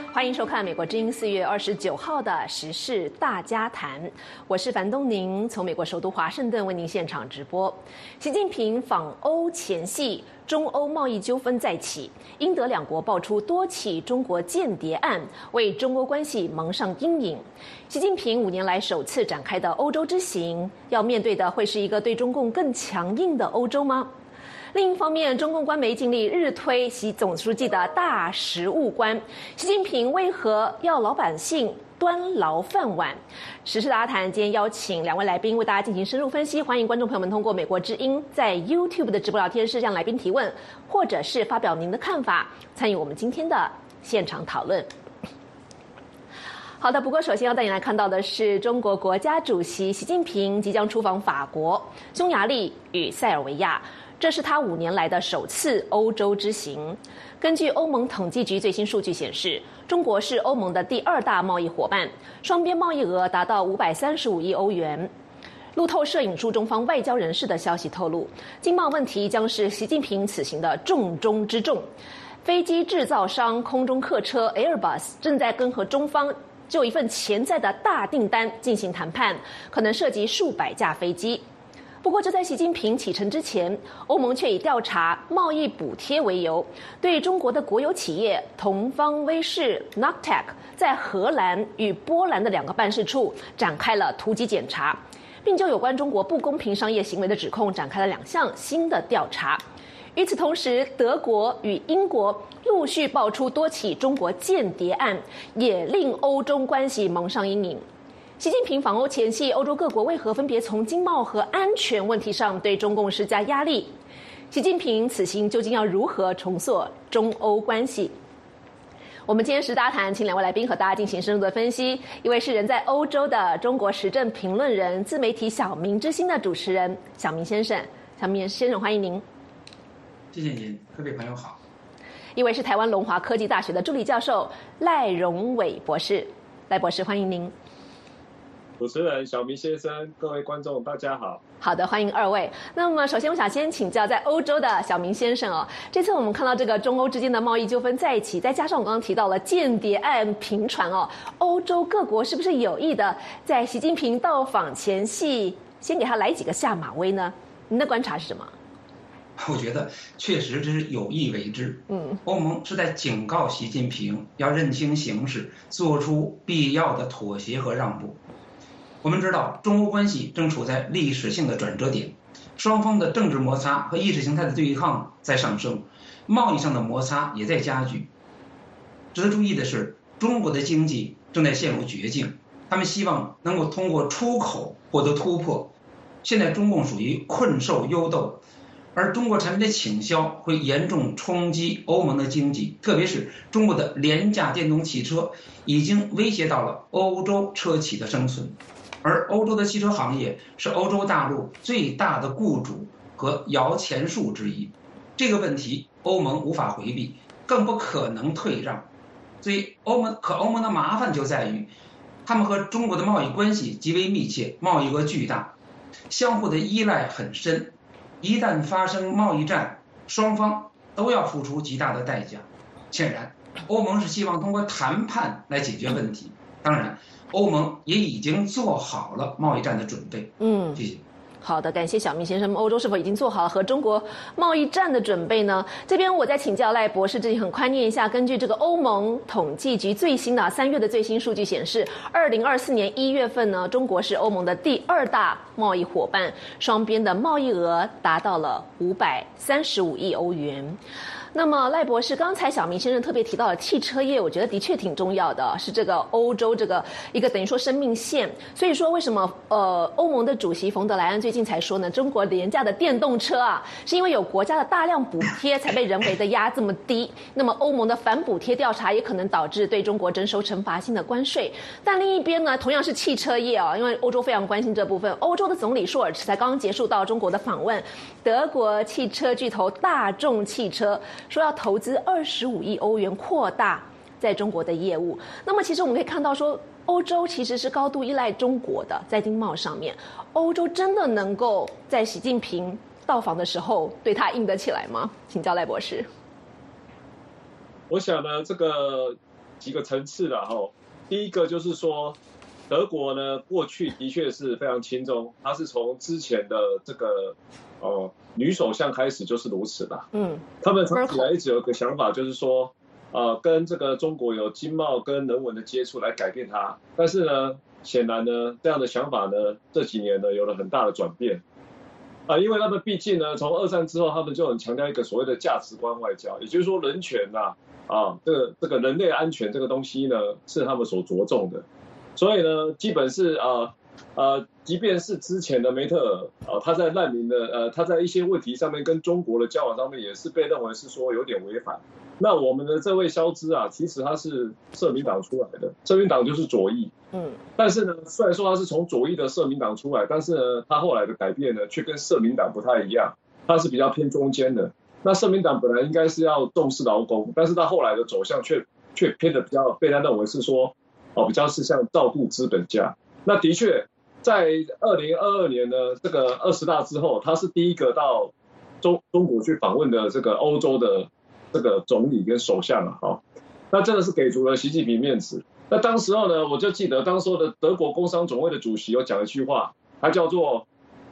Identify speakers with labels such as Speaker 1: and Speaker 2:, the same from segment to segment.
Speaker 1: 欢迎收看美国之音4月29号的时事大家谈，我是樊东宁，从美国首都华盛顿为您现场直播。习近平访欧前夕，中欧贸易纠纷再起，英德两国爆出多起中国间谍案，为中欧关系蒙上阴影。习近平5年来首次展开的欧洲之行，要面对的会是一个对中共更强硬的欧洲吗？另一方面，中共官媒尽力日推习总书记的大食物观，习近平为何要老百姓端牢饭碗？时事大家谈今天邀请2位来宾为大家进行深入分析，欢迎观众朋友们通过美国之音在 YouTube 的直播聊天室向来宾提问，或者是发表您的看法，参与我们今天的现场讨论。好的，不过首先要带你来看到的是中国国家主席习近平即将出访法国、匈牙利与塞尔维亚。这是他5年来的首次欧洲之行。根据欧盟统计局最新数据显示，中国是欧盟的第2大贸易伙伴，双边贸易额达到535亿欧元。路透社引述中方外交人士的消息透露，经贸问题将是习近平此行的重中之重。飞机制造商空中客车 Airbus 正在和中方就一份潜在的大订单进行谈判，可能涉及数百架飞机。不过，就在习近平启程之前，欧盟却以调查贸易补贴为由，对中国的国有企业同方威视 Noctec 在荷兰与波兰的2个办事处展开了突击检查，并就有关中国不公平商业行为的指控展开了2项新的调查。与此同时，德国与英国陆续爆出多起中国间谍案，也令欧中关系蒙上阴影。习近平访欧前夕，欧洲各国为何分别从经贸和安全问题上对中共施加压力？习近平此行究竟要如何重塑中欧关系？我们今天时大谈，请2位来宾和大家进行深入的分析。一位是人在欧洲的中国时政评论人、自媒体小明之星的主持人小明先生。小明先生，欢迎您。
Speaker 2: 谢谢您，各位朋友好。
Speaker 1: 一位是台湾龙华科技大学的助理教授赖荣伟博士。赖博士，欢迎您。
Speaker 3: 主持人小明先生，各位观众大家好。
Speaker 1: 好的，欢迎2位。那么首先我想先请教在欧洲的小明先生哦，这次我们看到这个中欧之间的贸易纠纷再起，再加上我刚刚提到了间谍案频传哦，欧洲各国是不是有意的在习近平到访前夕先给他来几个下马威呢？您的观察是什么？
Speaker 2: 我觉得确实这是有意为之。欧盟是在警告习近平要认清形势，做出必要的妥协和让步。我们知道，中欧关系正处在历史性的转折点，双方的政治摩擦和意识形态的对抗在上升，贸易上的摩擦也在加剧。值得注意的是，中国的经济正在陷入绝境，他们希望能够通过出口获得突破。现在中共属于困兽犹斗，而中国产品的倾销会严重冲击欧盟的经济，特别是中国的廉价电动汽车已经威胁到了欧洲车企的生存。而欧洲的汽车行业是欧洲大陆最大的雇主和摇钱树之一，这个问题欧盟无法回避，更不可能退让。所以欧盟的麻烦就在于，他们和中国的贸易关系极为密切，贸易额巨大，相互的依赖很深。一旦发生贸易战，双方都要付出极大的代价。显然，欧盟是希望通过谈判来解决问题。当然，欧盟也已经做好了贸易战的准备。谢谢。
Speaker 1: 好的，感谢小明先生。欧洲是否已经做好了和中国贸易战的准备呢？这边我再请教赖博士，这里很快念一下。根据这个欧盟统计局最新的3月的最新数据显示，2024年1月份呢，中国是欧盟的第2大贸易伙伴，双边的贸易额达到了535亿欧元。那么赖博士，刚才小明先生特别提到了汽车业，我觉得的确挺重要的，是这个欧洲这个一个等于说生命线。所以说为什么欧盟的主席冯德莱恩最近才说呢，中国廉价的电动车啊，是因为有国家的大量补贴才被人为的压这么低。那么欧盟的反补贴调查也可能导致对中国征收惩罚性的关税。但另一边呢，同样是汽车业啊，因为欧洲非常关心这部分，欧洲的总理舒尔茨才刚刚结束到中国的访问，德国汽车巨头大众汽车说要投资25亿欧元扩大在中国的业务。那么其实我们可以看到说，欧洲其实是高度依赖中国的，在经贸上面，欧洲真的能够在习近平到访的时候对他硬得起来吗？请教赖博士。
Speaker 3: 我想呢，这个几个层次啦哈。第一个就是说，德国呢过去的确是非常亲中，它是从之前的这个女首相开始就是如此啦。他们长期以来一直有个想法，就是说跟这个中国有经贸跟人文的接触来改变它。但是呢，显然呢这样的想法呢这几年呢有了很大的转变。因为他们毕竟呢，从二战之后，他们就很强调一个所谓的价值观外交，也就是说人权这个人类安全这个东西呢，是他们所着重的。所以呢，基本是即便是之前的梅特尔他在难民的他在一些问题上面跟中国的交往上面，也是被认为是说有点违反。那我们的这位肖兹其实他是社民党出来的，社民党就是左翼。但是呢，虽然说他是从左翼的社民党出来，但是呢，他后来的改变呢，却跟社民党不太一样，他是比较偏中间的。那社民党本来应该是要重视劳工，但是他后来的走向却偏的比较被他认为是说，比较是像照顾资本家。那的确，在2022年呢，这个20大之后，他是第一个到中国去访问的这个欧洲的这个总理跟首相那真的是给足了习近平面子。那当时候呢，我就记得当时候的德国工商总会的主席有讲一句话，他叫做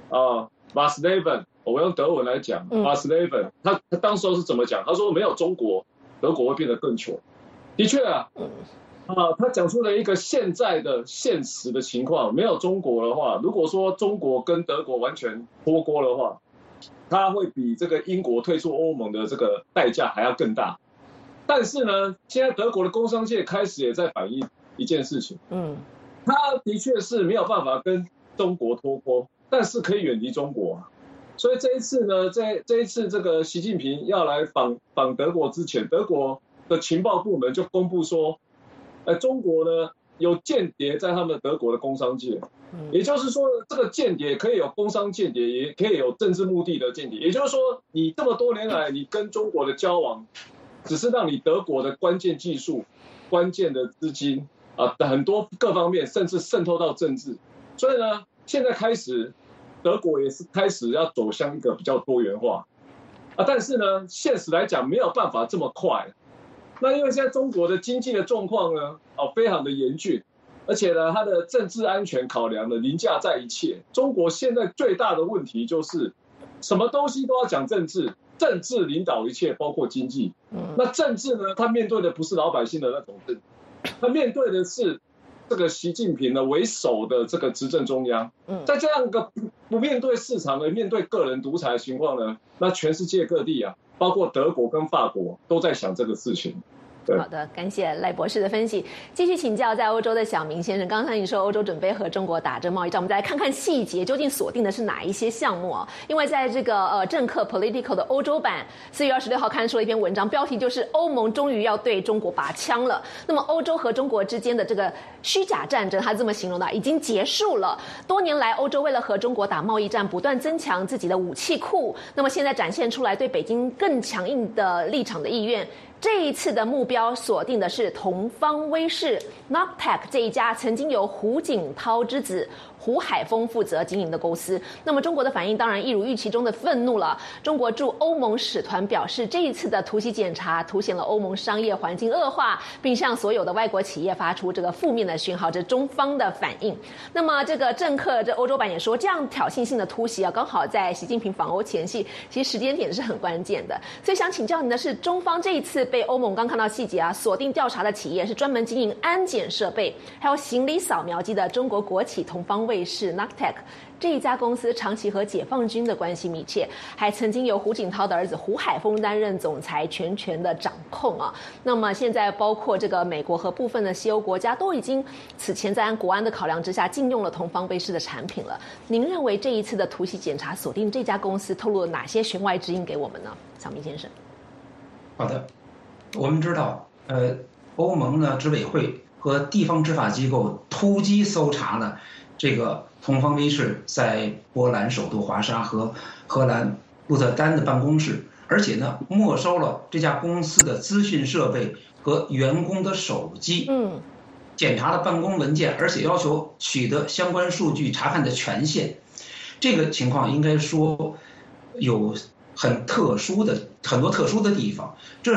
Speaker 3: Was Leben， 我用德文来讲，Was Leben， 他当时候是怎么讲？他说没有中国，德国会变得更穷。的确他讲出了一个现在的现实的情况，没有中国的话，如果说中国跟德国完全脱钩的话，它会比这个英国退出欧盟的这个代价还要更大。但是呢，现在德国的工商界开始也在反映一件事情，他的确是没有办法跟中国脱钩，但是可以远离中国。所以这一次呢，这一次这个习近平要来访德国之前，德国的情报部门就公布说，中国呢有间谍在他们德国的工商界，也就是说，这个间谍可以有工商间谍，也可以有政治目的的间谍。也就是说，你这么多年来你跟中国的交往，只是让你德国的关键技术、关键的资金很多各方面，甚至渗透到政治。所以呢，现在开始，德国也是开始要走向一个比较多元化但是呢，现实来讲没有办法这么快。那因为现在中国的经济的状况呢，非常的严峻，而且呢，它的政治安全考量呢凌驾在一切。中国现在最大的问题就是，什么东西都要讲政治。政治领导一切，包括经济。那政治呢？他面对的不是老百姓的那种政治，他面对的是这个习近平呢为首的这个执政中央。在这样一个不面对市场的、面对个人独裁的情况呢，那全世界各地包括德国跟法国都在想这个事情。
Speaker 1: 好的，感谢赖博士的分析。继续请教在欧洲的小明先生，刚才你说欧洲准备和中国打这贸易战，我们再来看看细节，究竟锁定的是哪一些项目因为在这个政客 Political 的欧洲版4月26号刊出了一篇文章，标题就是欧盟终于要对中国拔枪了。那么欧洲和中国之间的这个虚假战争，他这么形容的，已经结束了。多年来，欧洲为了和中国打贸易战，不断增强自己的武器库，那么现在展现出来对北京更强硬的立场的意愿。这一次的目标锁定的是同方威视 Noctec 这一家曾经由胡锦涛之子胡海峰负责经营的公司。那么中国的反应当然一如预期中的愤怒了。中国驻欧盟使团表示，这一次的突袭检查凸显了欧盟商业环境恶化，并向所有的外国企业发出这个负面的讯号，这是中方的反应。那么这个政客这欧洲版也说，这样挑衅性的突袭刚好在习近平访欧前夕，其实时间点是很关键的。所以想请教您的是，中方这一次被欧盟刚看到细节锁定调查的企业是专门经营安检设备还有行李扫描机的中国国企同方卫视 Noctec。 这一家公司长期和解放军的关系密切，还曾经由胡锦涛的儿子胡海峰担任总裁，全权的掌控那么现在包括这个美国和部分的西欧国家都已经此前在国安的考量之下禁用了同方卫视的产品了。您认为这一次的突袭检查锁定这家公司透露了哪些弦外之音给我们呢？小明先生。
Speaker 2: 好的，我们知道欧盟呢执委会和地方执法机构突击搜查呢这个同方威视在波兰首都华沙和荷兰鹿特丹的办公室，而且呢没收了这家公司的资讯设备和员工的手机，检查了办公文件，而且要求取得相关数据查看的权限。这个情况应该说有很多特殊的地方，这是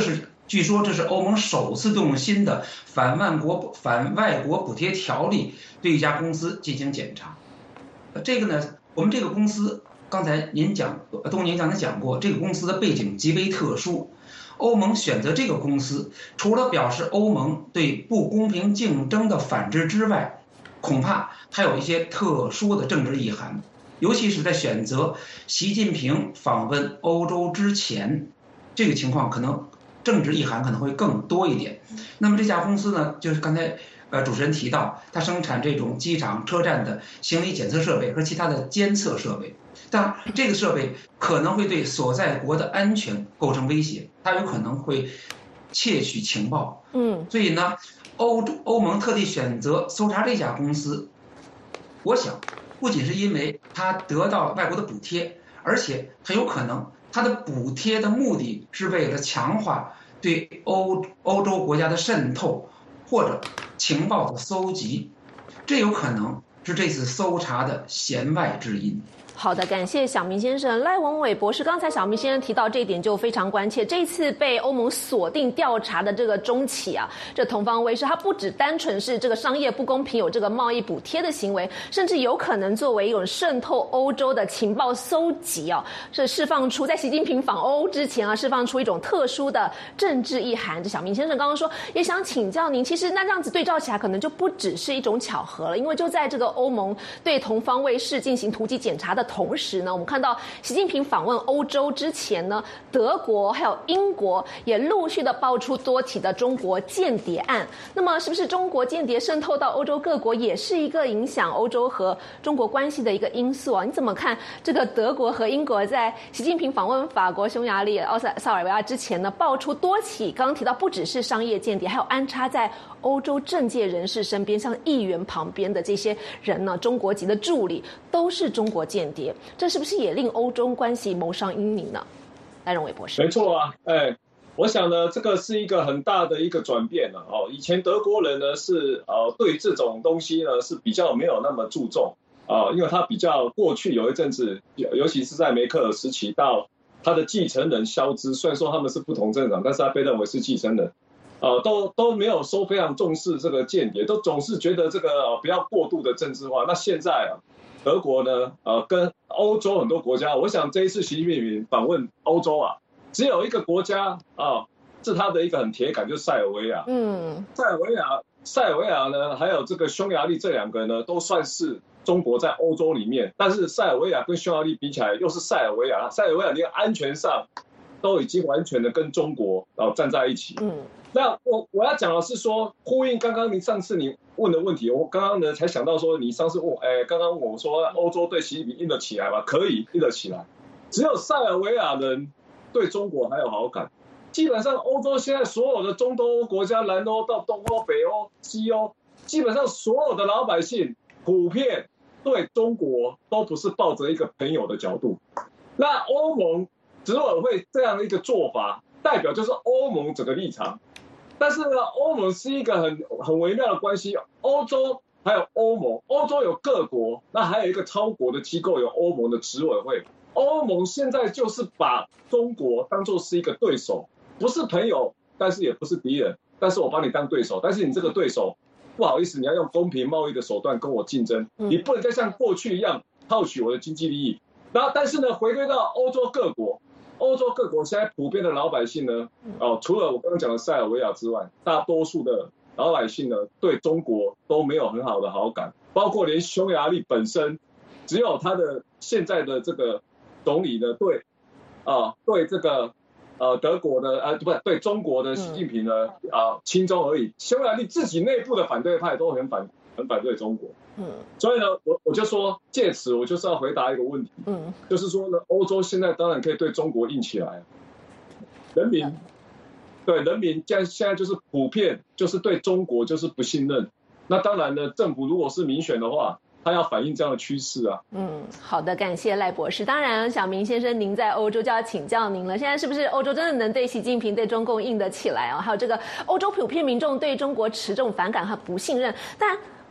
Speaker 2: 据说这是欧盟首次动用新的反外国补贴条例对一家公司进行检查。这个呢，我们这个公司刚才东宁刚才讲过，这个公司的背景极为特殊。欧盟选择这个公司，除了表示欧盟对不公平竞争的反制之外，恐怕还有一些特殊的政治意涵。尤其是在选择习近平访问欧洲之前，这个情况可能政治意涵可能会更多一点。那么这家公司呢，就是刚才主持人提到，它生产这种机场、车站的行李检测设备和其他的监测设备。当然，这个设备可能会对所在国的安全构成威胁，它有可能会窃取情报。所以呢，欧盟特地选择搜查这家公司，我想不仅是因为它得到外国的补贴，而且很有可能它的补贴的目的是为了强化对欧洲国家的渗透或者情报的搜集，这有可能是这次搜查的弦外之音。
Speaker 1: 好的，感谢小明先生。赖文伟博士，刚才小明先生提到这一点就非常关切。这次被欧盟锁定调查的这个中企啊，这同方威视，它不只单纯是这个商业不公平，有这个贸易补贴的行为，甚至有可能作为一种渗透欧洲的情报搜集啊，是释放出在习近平访欧之前啊，释放出一种特殊的政治意涵。这小明先生刚刚说，也想请教您，其实那这样子对照起来，可能就不只是一种巧合了，因为就在这个欧盟对同方威视进行突击检查的同时呢，我们看到习近平访问欧洲之前呢，德国还有英国也陆续的爆出多起的中国间谍案。那么，是不是中国间谍渗透到欧洲各国，也是一个影响欧洲和中国关系的一个因素啊？你怎么看这个德国和英国在习近平访问法国、匈牙利、塞尔维亚之前呢，爆出多起刚刚提到不只是商业间谍，还有安插在欧洲政界人士身边，像议员旁边的这些人呢，中国籍的助理都是中国间谍。这是不是也令欧中关系蒙上阴影呢？赖荣伟博士。
Speaker 3: 没错啊，我想呢，这个是一个很大的一个转变了哦。以前德国人呢是对这种东西呢是比较没有那么注重因为他比较过去有一阵子，尤其是在梅克尔时期，到他的继承人肖兹，虽然说他们是不同政党，但是他被认为是继承人。都没有说非常重视这个间谍，都总是觉得这个不要过度的政治化。那现在德国呢，跟欧洲很多国家，我想这一次习近平访问欧洲只有一个国家是他的一个很铁杆，就是塞尔维亚。塞尔维亚呢，还有这个匈牙利，这两个呢，都算是中国在欧洲里面，但是塞尔维亚跟匈牙利比起来，又是塞尔维亚连安全上都已经完全的跟中国站在一起。那我要讲的是说，呼应刚刚上次你问的问题，我刚刚呢才想到说，你上次问，刚刚问我说，欧洲对习近平硬得起来吗？可以硬得起来，只有塞尔维亚人对中国还有好感。基本上欧洲现在所有的中东欧国家，南欧到东欧、北欧、西欧，基本上所有的老百姓普遍对中国都不是抱着一个朋友的角度。那欧盟执委会这样的一个做法，代表就是欧盟整个立场。但是呢，欧盟是一个很微妙的关系，欧洲还有欧盟，欧洲有各国，那还有一个超国的机构，有欧盟的执委会。欧盟现在就是把中国当作是一个对手，不是朋友，但是也不是敌人，但是我把你当对手，但是你这个对手不好意思，你要用公平贸易的手段跟我竞争，你不能再像过去一样套取我的经济利益。然后但是呢，回归到欧洲各国现在普遍的老百姓呢，除了我刚刚讲的塞尔维亚之外，大多数的老百姓呢对中国都没有很好的好感，包括连匈牙利本身，只有他的现在的这个总理呢对这个德国的不对中国的习近平呢亲中而已，匈牙利自己内部的反对派都很反对中国。所以呢，我就说借此我就是要回答一个问题，就是说呢，欧洲现在当然可以对中国硬起来，人民现在就是普遍就是对中国就是不信任。那当然呢，政府如果是民选的话，他要反映这样的趋势啊。
Speaker 1: 好的，感谢赖博士。当然，小明先生，您在欧洲就要请教您了。现在是不是欧洲真的能对习近平、对中共硬得起来啊？还有这个欧洲普遍民众对中国持这种反感和不信任，但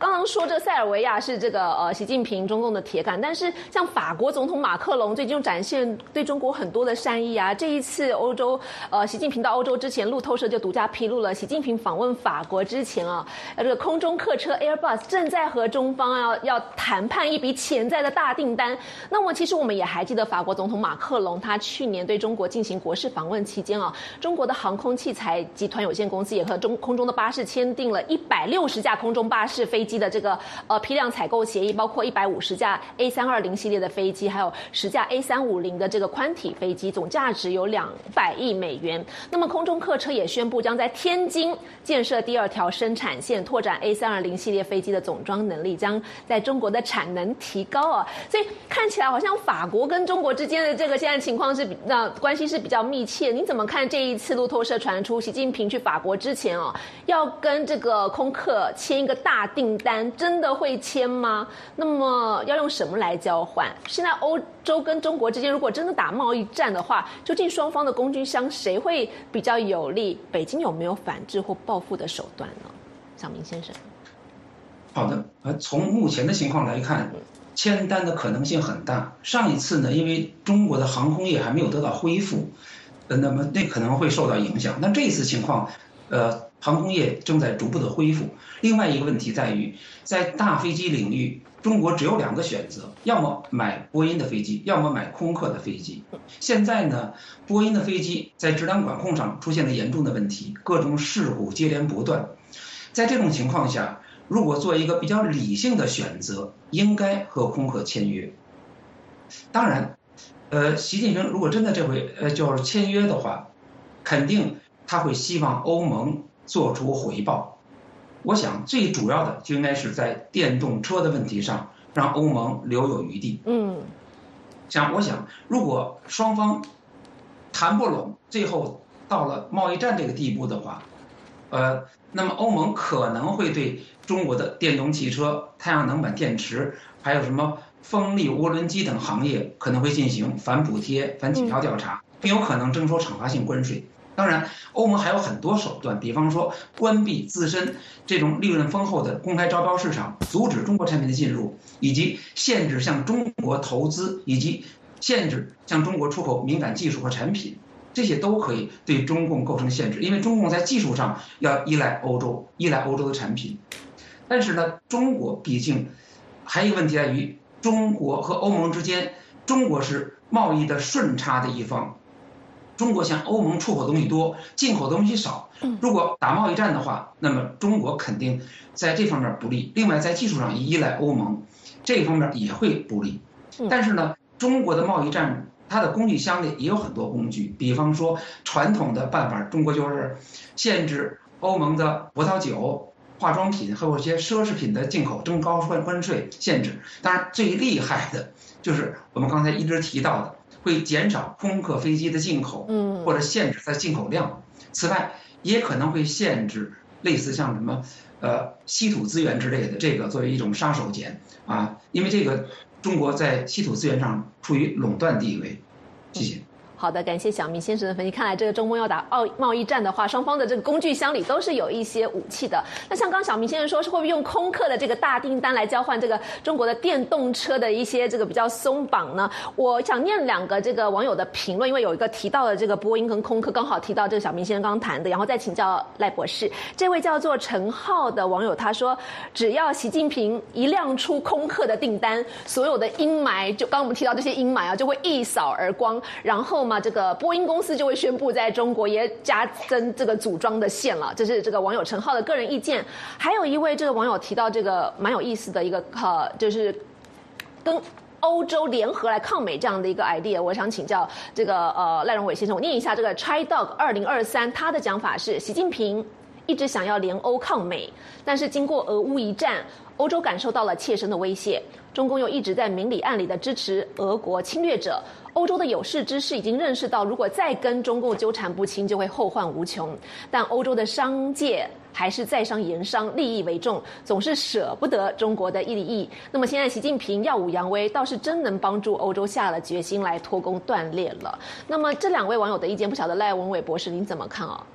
Speaker 1: 刚刚说这个塞尔维亚是这个习近平中共的铁杆，但是像法国总统马克龙最近又展现对中国很多的善意啊。这一次习近平到欧洲之前，路透社就独家披露了，习近平访问法国之前啊，这个空中客车 Airbus 正在和中方要谈判一笔潜在的大订单。那么其实我们也还记得法国总统马克龙他去年对中国进行国事访问期间啊，中国的航空器材集团有限公司也和空中的巴士签订了160架空中巴士飞机的这个批量采购协议，包括150架 A320 系列的飞机，还有10架 A350 的这个宽体飞机，总价值有200亿美元。那么空中客车也宣布将在天津建设第2条生产线，拓展 A320 系列飞机的总装能力，将在中国的产能提高啊。所以看起来好像法国跟中国之间的这个现在情况是关系是比较密切。你怎么看这一次路透社传出习近平去法国之前要跟这个空客签一个大订单，真的会签吗？那么要用什么来交换？现在欧洲跟中国之间如果真的打贸易战的话，究竟双方的工具箱谁会比较有利？北京有没有反制或报复的手段呢？小明先生。
Speaker 2: 好的，从目前的情况来看，签单的可能性很大。上一次呢，因为中国的航空业还没有得到恢复，那么那可能会受到影响。那这次情况，航空业正在逐步的恢复。另外一个问题在于，在大飞机领域，中国只有2个选择，要么买波音的飞机，要么买空客的飞机。现在呢，波音的飞机在质量管控上出现了严重的问题，各种事故接连不断。在这种情况下，如果做一个比较理性的选择，应该和空客签约。当然，习近平如果真的这回就是签约的话，肯定他会希望欧盟做出回报。我想最主要的就应该是在电动车的问题上，让欧盟留有余地。我想如果双方谈不拢，最后到了贸易战这个地步的话，那么欧盟可能会对中国的电动汽车、太阳能板电池，还有什么风力涡轮机等行业，可能会进行反补贴、反倾销调查，并有可能征收惩罚性关税。当然，欧盟还有很多手段，比方说关闭自身这种利润丰厚的公开招标市场，阻止中国产品的进入，以及限制向中国投资，以及限制向中国出口敏感技术和产品。这些都可以对中共构成限制，因为中共在技术上要依赖欧洲的产品。但是呢，中国毕竟还有一个问题在于，中国和欧盟之间，中国是贸易的顺差的一方，中国向欧盟出口东西多，进口东西少。如果打贸易战的话，那么中国肯定在这方面不利。另外，在技术上依赖欧盟，这方面也会不利。但是呢，中国的贸易战，它的工具箱里也有很多工具，比方说传统的办法，中国就是限制欧盟的葡萄酒、化妆品还有一些奢侈品的进口，征高关税限制。当然，最厉害的就是我们刚才一直提到的，会减少空客飞机的进口，或者限制它的进口量。此外，也可能会限制类似像什么稀土资源之类的，这个作为一种杀手锏啊，因为这个中国在稀土资源上处于垄断地位。谢谢。
Speaker 1: 好的，感谢小明先生的分析。看来这个中共要打贸易战的话，双方的这个工具箱里都是有一些武器的。那像刚小明先生说，是会不会用空客的这个大订单来交换这个中国的电动车的一些这个比较松绑呢？我想念2个这个网友的评论，因为有一个提到了这个波音跟空客，刚好提到这个小明先生刚谈的，然后再请教赖博士。这位叫做陈浩的网友他说，只要习近平一亮出空客的订单，所有的阴霾就刚我们提到这些阴霾就会一扫而光，然后这个波音公司就会宣布在中国也加增这个组装的线了。这是这个网友陈浩的个人意见。还有一位这个网友提到这个蛮有意思的一个就是跟欧洲联合来抗美这样的一个 idea， 我想请教这个赖荣伟先生，我念一下这个 ChiDog 2023，他的讲法是，习近平一直想要联欧抗美，但是经过俄乌一战，欧洲感受到了切身的威胁，中共又一直在明里暗里的支持俄国侵略者。欧洲的有识之士已经认识到，如果再跟中共纠缠不清，就会后患无穷。但欧洲的商界还是在商言商，利益为重，总是舍不得中国的利益。那么现在习近平耀武扬威，倒是真能帮助欧洲下了决心来脱钩断裂了。那么这2位网友的意见，不晓得赖文伟博士您怎么看啊？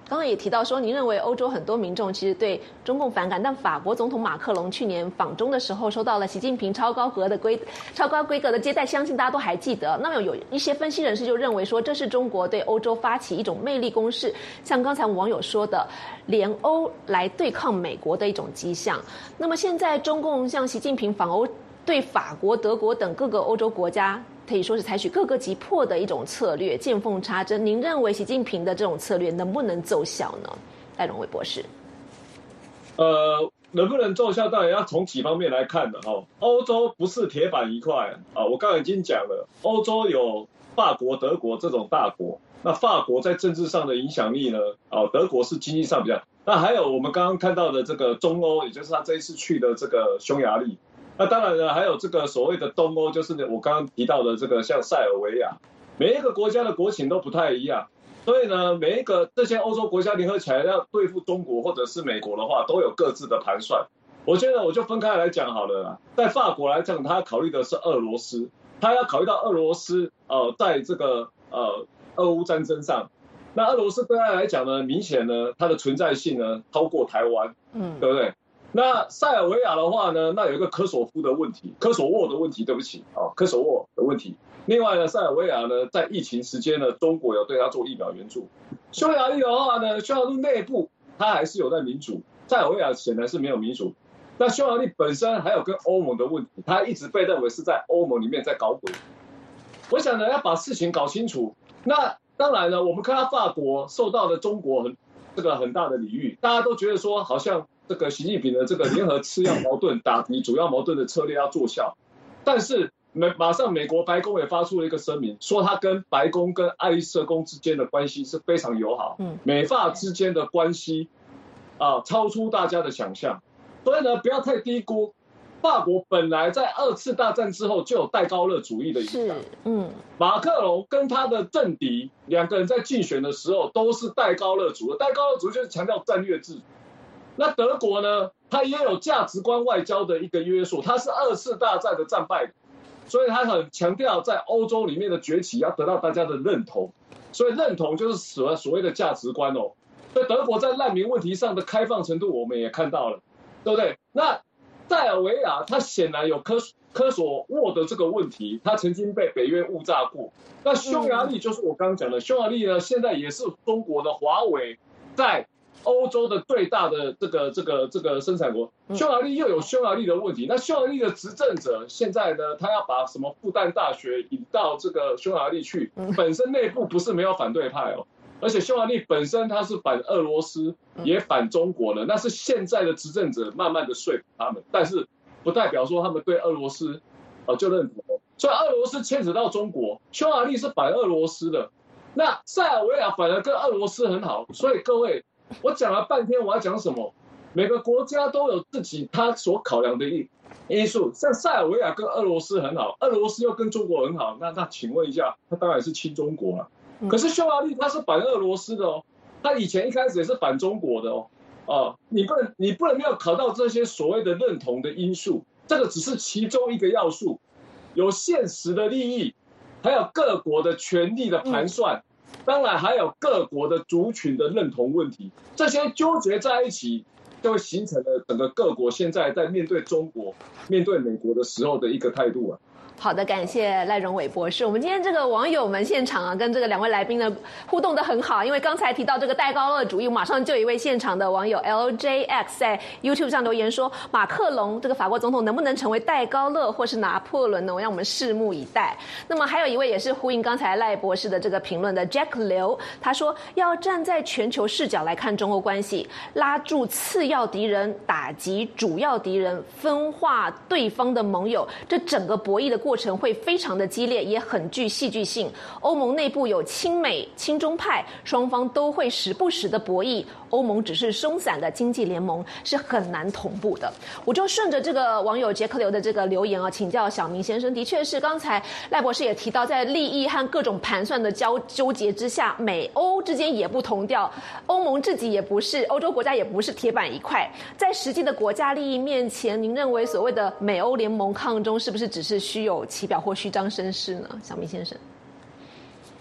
Speaker 1: 刚刚也提到说，您认为欧洲很多民众其实对中共反感，但法国总统马克龙去年访中的时候，收到了习近平超高规格的接待，相信大家都还记得。那么有一些分析人士就认为说，这是中国对欧洲发起一种魅力攻势，像刚才网友说的，联欧来对抗美国的一种迹象。那么现在中共像习近平访欧，对法国、德国等各个欧洲国家，可以说是采取各个击破的一种策略，见缝插针。您认为习近平的这种策略能不能奏效呢？赖荣伟博士。
Speaker 3: 能不能奏效，当然要从几方面来看的哈。欧洲不是铁板一块啊，我刚才已经讲了，欧洲有法国、德国这种大国，那法国在政治上的影响力呢，德国是经济上比较，那还有我们刚刚看到的这个中欧，也就是他这一次去的这个匈牙利。那当然呢，还有这个所谓的东欧，就是我刚刚提到的这个像塞尔维亚，每一个国家的国情都不太一样，所以呢，每一个这些欧洲国家联合起来要对付中国或者是美国的话，都有各自的盘算。我觉得我就分开来讲好了啦。在法国来讲，他考虑的是俄罗斯，他要考虑到俄罗斯在这个俄乌战争上，那俄罗斯对他来讲呢，明显呢它的存在性呢超过台湾，对不对？那塞尔维亚的话呢，那有一个科索沃的问题，科索沃的问题，对不起啊，科索沃的问题。另外呢，塞尔维亚呢，在疫情时间呢，中国有对他做疫苗援助。匈牙利的话呢，匈牙利内部它还是有在民主，塞尔维亚显然是没有民主。那匈牙利本身还有跟欧盟的问题，它一直被认为是在欧盟里面在搞鬼。我想呢，要把事情搞清楚。那当然呢，我们看到法国受到了中国很大的礼遇，大家都觉得说好像这个习近平的这个联合次要矛盾打击主要矛盾的策略要奏效，但是马上美国白宫也发出了一个声明，说他跟白宫跟爱丽舍宫之间的关系是非常友好，美法之间的关系超出大家的想象，所以呢不要太低估。法国本来在2次大战之后就有戴高乐主义的影响，马克龙跟他的政敌两个人在竞选的时候都是戴高乐主义，戴高乐主义就是强调战略制。那德国呢，它也有价值观外交的一个约束，它是2次大战的战败，所以它很强调在欧洲里面的崛起要得到大家的认同，所以认同就是所谓的价值观哦。所以德国在难民问题上的开放程度我们也看到了，对不对？那塞尔维亚它显然有科索沃的这个问题，它曾经被北约误炸过。那匈牙利就是我刚刚讲的，匈牙利呢现在也是中国的华为在欧洲的最大的这个生产国，匈牙利又有匈牙利的问题。那匈牙利的执政者现在呢，他要把什么复旦大学引到这个匈牙利去，本身内部不是没有反对派哦，而且匈牙利本身它是反俄罗斯，也反中国的，那是现在的执政者慢慢的说服他们，但是不代表说他们对俄罗斯就认同。所以俄罗斯牵扯到中国，匈牙利是反俄罗斯的，那塞尔维亚反而跟俄罗斯很好。所以各位，我讲了半天，我要讲什么？每个国家都有自己他所考量的因素。像塞尔维亚跟俄罗斯很好，俄罗斯又跟中国很好，那请问一下，他当然是亲中国了。可是匈牙利他是反俄罗斯的哦，他以前一开始也是反中国的哦。你不能没有考到这些所谓的认同的因素，这个只是其中一个要素，有现实的利益，还有各国的权力的盘算。当然还有各国的族群的认同问题，这些纠结在一起，就会形成了整个各国现在在面对中国、面对美国的时候的一个态度啊。
Speaker 1: 好的，感谢赖荣伟博士。我们今天这个网友们现场跟这个2位来宾呢互动得很好，因为刚才提到这个戴高乐主义，马上就有一位现场的网友 LJX 在 YouTube 上留言说，马克龙这个法国总统能不能成为戴高乐或是拿破仑呢？让我们拭目以待。那么还有一位也是呼应刚才赖博士的这个评论的 Jack 刘，他说要站在全球视角来看中欧关系，拉住次要敌人，打击主要敌人，分化对方的盟友，这整个博弈的过程会非常的激烈，也很具戏剧性。欧盟内部有亲美、亲中派，双方都会时不时的博弈。欧盟只是松散的经济联盟，是很难同步的。我就顺着这个网友杰克流的这个留言请教小明先生，的确是刚才赖博士也提到，在利益和各种盘算的纠结之下，美欧之间也不同调，欧盟自己也不是，欧洲国家也不是铁板一块。在实际的国家利益面前，您认为所谓的美欧联盟抗中是不是只是虚有其表或虚张声势呢？小明先生。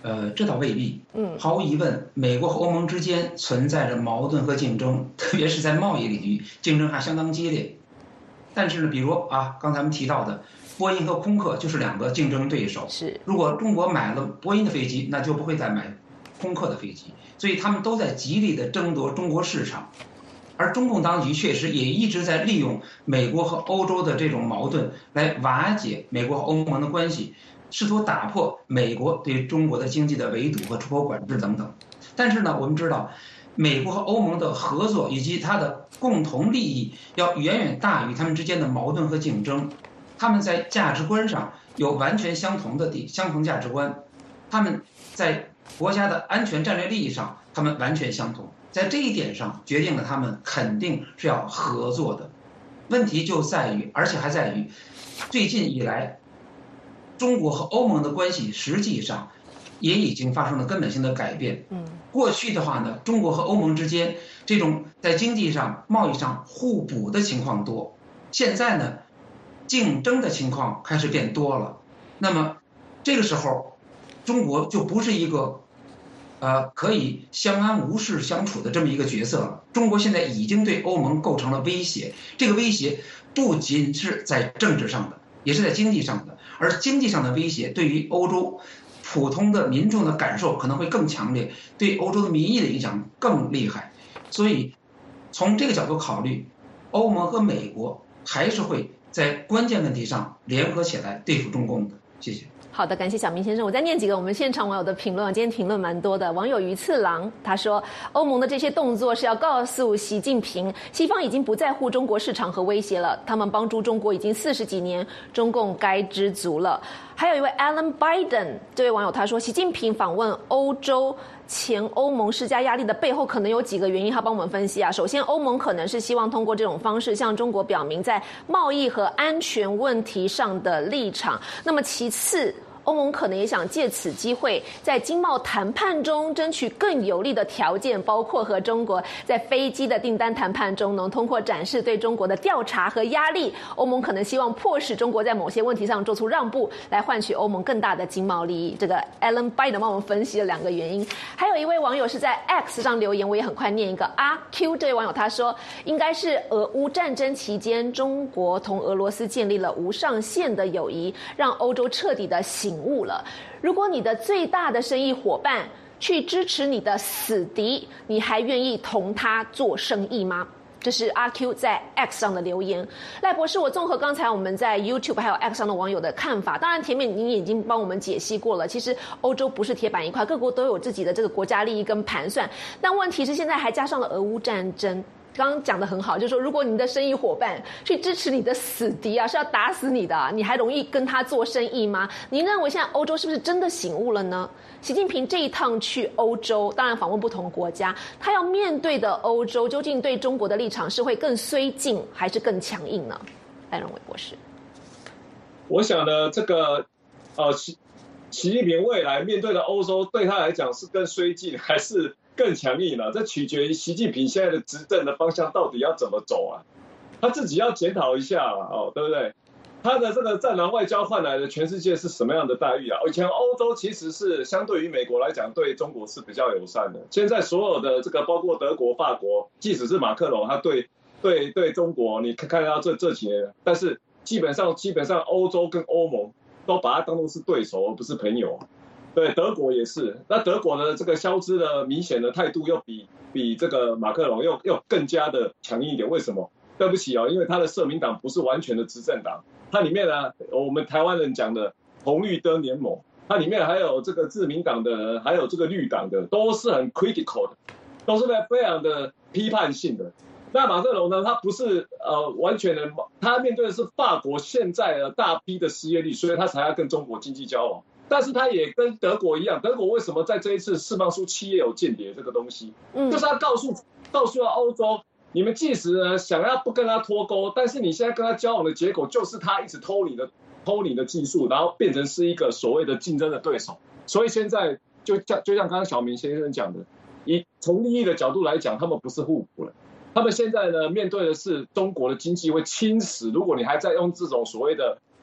Speaker 2: 这倒未必。毫无疑问，美国和欧盟之间存在着矛盾和竞争，特别是在贸易领域，竞争还相当激烈。但是呢，比如刚才我们提到的波音和空客就是两个竞争对手。
Speaker 1: 是，
Speaker 2: 如果中国买了波音的飞机，那就不会再买空客的飞机，所以他们都在极力的争夺中国市场。而中共当局确实也一直在利用美国和欧洲的这种矛盾来瓦解美国和欧盟的关系，试图打破美国对中国的经济的围堵和出口管制等等。但是呢，我们知道，美国和欧盟的合作以及它的共同利益要远远大于他们之间的矛盾和竞争。他们在价值观上有完全相同价值观，他们在国家的安全战略利益上，他们完全相同。在这一点上，决定了他们肯定是要合作的。问题就在于，而且还在于，最近以来，中国和欧盟的关系实际上也已经发生了根本性的改变。过去的话呢，中国和欧盟之间这种在经济上、贸易上互补的情况多，现在呢，竞争的情况开始变多了。那么，这个时候，中国就不是一个可以相安无事相处的这么一个角色了。中国现在已经对欧盟构成了威胁，这个威胁不仅是在政治上的，也是在经济上的。而经济上的威胁对于欧洲普通的民众的感受可能会更强烈，对欧洲的民意的影响更厉害。所以，从这个角度考虑，欧盟和美国还是会在关键问题上联合起来对付中共的。谢谢。
Speaker 1: 好的，感谢小明先生。我再念几个我们现场网友的评论，今天评论蛮多的。网友鱼次郎他说，欧盟的这些动作是要告诉习近平，西方已经不在乎中国市场和威胁了，他们帮助中国已经40几年，中共该知足了。还有一位 Alan Biden 这位网友他说，习近平访问欧洲前欧盟施加压力的背后可能有几个原因，他帮我们分析啊。首先，欧盟可能是希望通过这种方式向中国表明在贸易和安全问题上的立场。那么其次，欧盟可能也想借此机会在经贸谈判中争取更有利的条件，包括和中国在飞机的订单谈判中能通过展示对中国的调查和压力，欧盟可能希望迫使中国在某些问题上做出让步，来换取欧盟更大的经贸利益。这个 Alan Biden 帮我们分析了2个原因。还有一位网友是在 X 上留言，我也很快念一个。阿 Q 这位网友他说，应该是俄乌战争期间，中国同俄罗斯建立了无上限的友谊，让欧洲彻底的醒悟了。如果你的最大的生意伙伴去支持你的死敌，你还愿意同他做生意吗？这是阿 Q 在 X 上的留言。赖博士，我综合刚才我们在 YouTube 还有 X 上的网友的看法，当然前面您已经帮我们解析过了，其实欧洲不是铁板一块，各国都有自己的这个国家利益跟盘算，但问题是现在还加上了俄乌战争。刚刚讲得很好，就是说，如果你的生意伙伴去支持你的死敌啊，是要打死你的，你还容易跟他做生意吗？您认为现在欧洲是不是真的醒悟了呢？习近平这一趟去欧洲，当然访问不同国家，他要面对的欧洲究竟对中国的立场是会更绥靖还是更强硬呢？赖荣伟博士，
Speaker 3: 我想呢，这个习近平未来面对的欧洲，对他来讲是更绥靖还是更强硬了？这取决于习近平现在的执政的方向到底要怎么走啊？他自己要检讨一下啊，对不对？他的这个战狼外交换来的全世界是什么样的待遇啊？以前欧洲其实是相对于美国来讲，对中国是比较友善的。现在所有的这个包括德国、法国，即使是马克龙，他对中国，你看到这几年，但是基本上欧洲跟欧盟都把它当作是对手，而不是朋友。对，德国也是。那德国的这个肖兹的明显的态度又比这个马克龙又更加的强硬一点。为什么？对不起因为他的社民党不是完全的执政党，它里面呢，我们台湾人讲的红绿灯联盟，它里面还有这个自民党的人，还有这个绿党的，都是很 critical 的，都是非常的批判性的。那马克龙呢，他不是完全的，他面对的是法国现在的大批的失业率，所以他才要跟中国经济交往。但是他也跟德国一样，德国为什么在这一次释放出企业有间谍这个东西？就是他告诉了欧洲，你们即使呢想要不跟他脱钩，但是你现在跟他交往的结果就是他一直偷你的技术，然后变成是一个所谓的竞争的对手。所以现在就像刚刚小明先生讲的，从利益的角度来讲，他们不是互补了。他们现在呢面对的是中国的经济会侵蚀，如果你还在用这种所谓的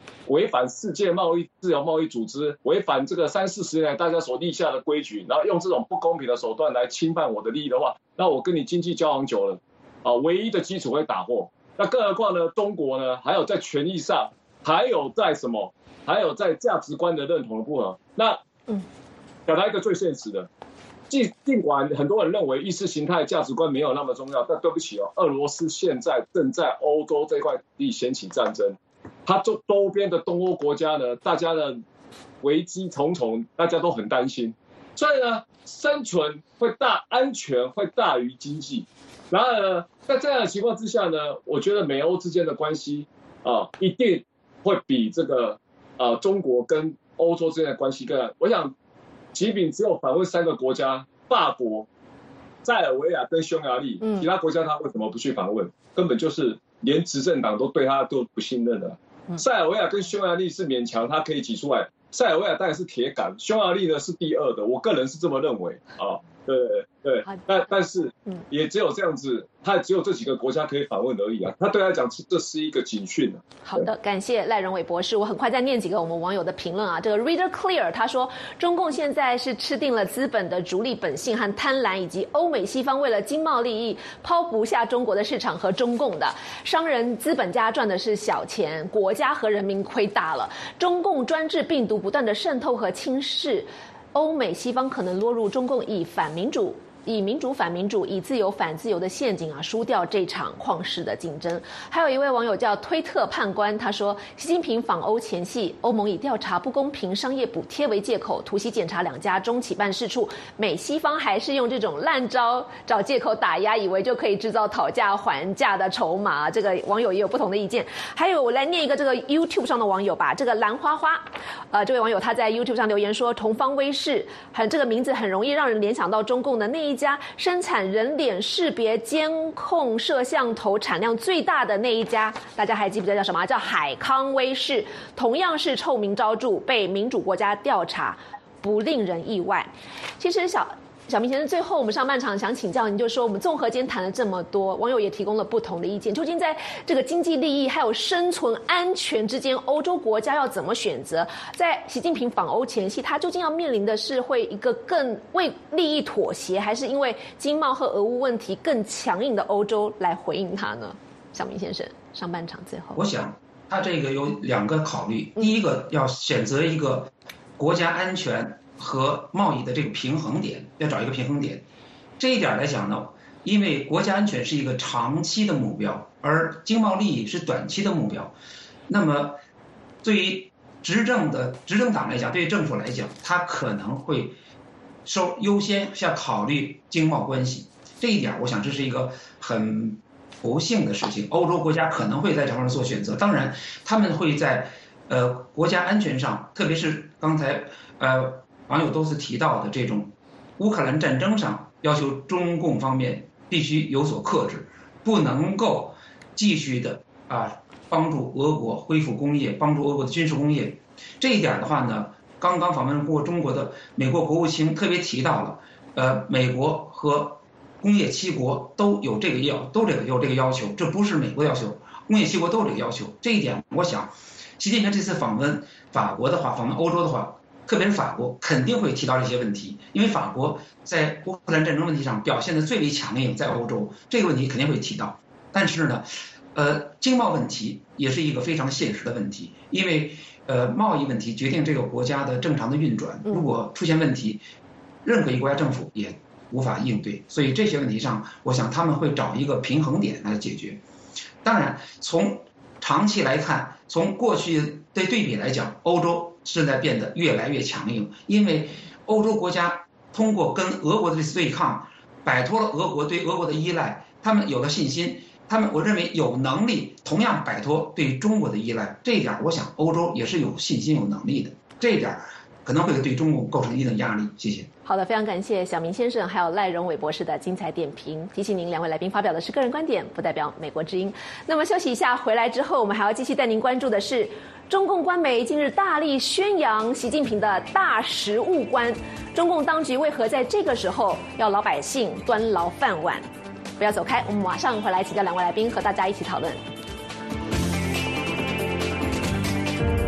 Speaker 3: 违反世界自由贸易组织，违反这个30-40年来大家所立下的规矩，然后用这种不公平的手段来侵犯我的利益的话，那我跟你经济交往久了，唯一的基础会打破。那更何况呢，中国呢，还有在权益上，还有在什么，还有在价值观的认同的部分。那表达一个最现实的，尽管很多人认为意识形态价值观没有那么重要，但对不起俄罗斯现在正在欧洲这块地掀起战争。它周边的东欧国家呢，大家的危机重重，大家都很担心，所以呢，生存安全会大于经济。然后呢，在这样的情况之下呢，我觉得美欧之间的关系一定会比这个中国跟欧洲之间的关系更好。我想，习近平只有访问3个国家：法国、塞尔维亚跟匈牙利，其他国家他为什么不去访问？根本就是连执政党都对他都不信任了。塞尔维亚跟匈牙利是勉强他可以挤出来，塞尔维亚当然是铁杆，匈牙利呢是第2的，我个人是这么认为对，但是也只有这样子，他只有这几个国家可以访问而已啊。他对他讲，这是一个警讯。
Speaker 1: 好的，感谢赖仁伟博士。我很快再念几个我们网友的评论啊。这个 Reader Clear 他说，中共现在是吃定了资本的逐利本性和贪婪，以及欧美西方为了经贸利益抛不下中国的市场和中共的商人资本家赚的是小钱，国家和人民亏大了。中共专制病毒不断的渗透和侵蚀。欧美西方可能落入中共以民主反民主，以自由反自由的陷阱啊，输掉这场旷世的竞争。还有一位网友叫推特判官，他说，习近平访欧前夕，欧盟以调查不公平商业补贴为借口，突袭检查2家中企办事处，美西方还是用这种烂招找借口打压，以为就可以制造讨价还价的筹码。这个网友也有不同的意见。还有我来念一个这个 YouTube 上的网友吧，这个蓝花花，这位网友他在 YouTube 上留言说，同方威视，这个名字很容易让人联想到中共的那一家生产人脸识别监控摄像头产量最大的那一家，大家还记不记得叫什么？叫海康威视，同样是臭名昭著，被民主国家调查，不令人意外。其实小明先生，最后我们上半场想请教您，就是说我们综合间谈了这么多，网友也提供了不同的意见，究竟在这个经济利益还有生存安全之间，欧洲国家要怎么选择？在习近平访欧前夕，他究竟要面临的是会一个更为利益妥协，还是因为经贸和俄乌问题更强硬的欧洲来回应他呢？小明先生，上半场最后，
Speaker 2: 我想他这个有2个考虑，第一个要选择一个国家安全和贸易的这个平衡点，要找一个平衡点。这一点来讲呢，因为国家安全是一个长期的目标，而经贸利益是短期的目标。那么，对于执政党来讲，对于政府来讲，他可能会优先要考虑经贸关系。这一点，我想这是一个很不幸的事情。欧洲国家可能会在这方面做选择，当然他们会在国家安全上，特别是刚才网友都是提到的这种乌克兰战争上，要求中共方面必须有所克制，不能够继续的帮助俄国恢复工业，帮助俄国的军事工业。这一点的话呢，刚刚访问过中国的美国国务卿特别提到了，美国和工业7国都有这个要求，这不是美国要求，工业7国都有这个要求。这一点，我想，习近平这次访问法国的话，访问欧洲的话，特别是法国肯定会提到这些问题，因为法国在乌克兰战争问题上表现得最为强硬，在欧洲这个问题肯定会提到。但是呢，经贸问题也是一个非常现实的问题，因为贸易问题决定这个国家的正常的运转，如果出现问题，任何一个国家政府也无法应对，所以这些问题上，我想他们会找一个平衡点来解决。当然，从长期来看，从过去的对比来讲，欧洲是在变得越来越强硬，因为欧洲国家通过跟俄国的这次对抗，摆脱了对俄国的依赖，他们有了信心，我认为有能力同样摆脱对中国的依赖。这一点，我想欧洲也是有信心、有能力的。这一点可能会对中国构成一定压力。谢谢。
Speaker 1: 好的，非常感谢小明先生还有赖荣伟博士的精彩点评。提醒您，2位来宾发表的是个人观点，不代表美国之音。那么休息一下，回来之后我们还要继续带您关注的是，中共官媒近日大力宣扬习近平的大食物观，中共当局为何在这个时候要老百姓端牢饭碗？不要走开，我们马上回来请教2位来宾，和大家一起讨论。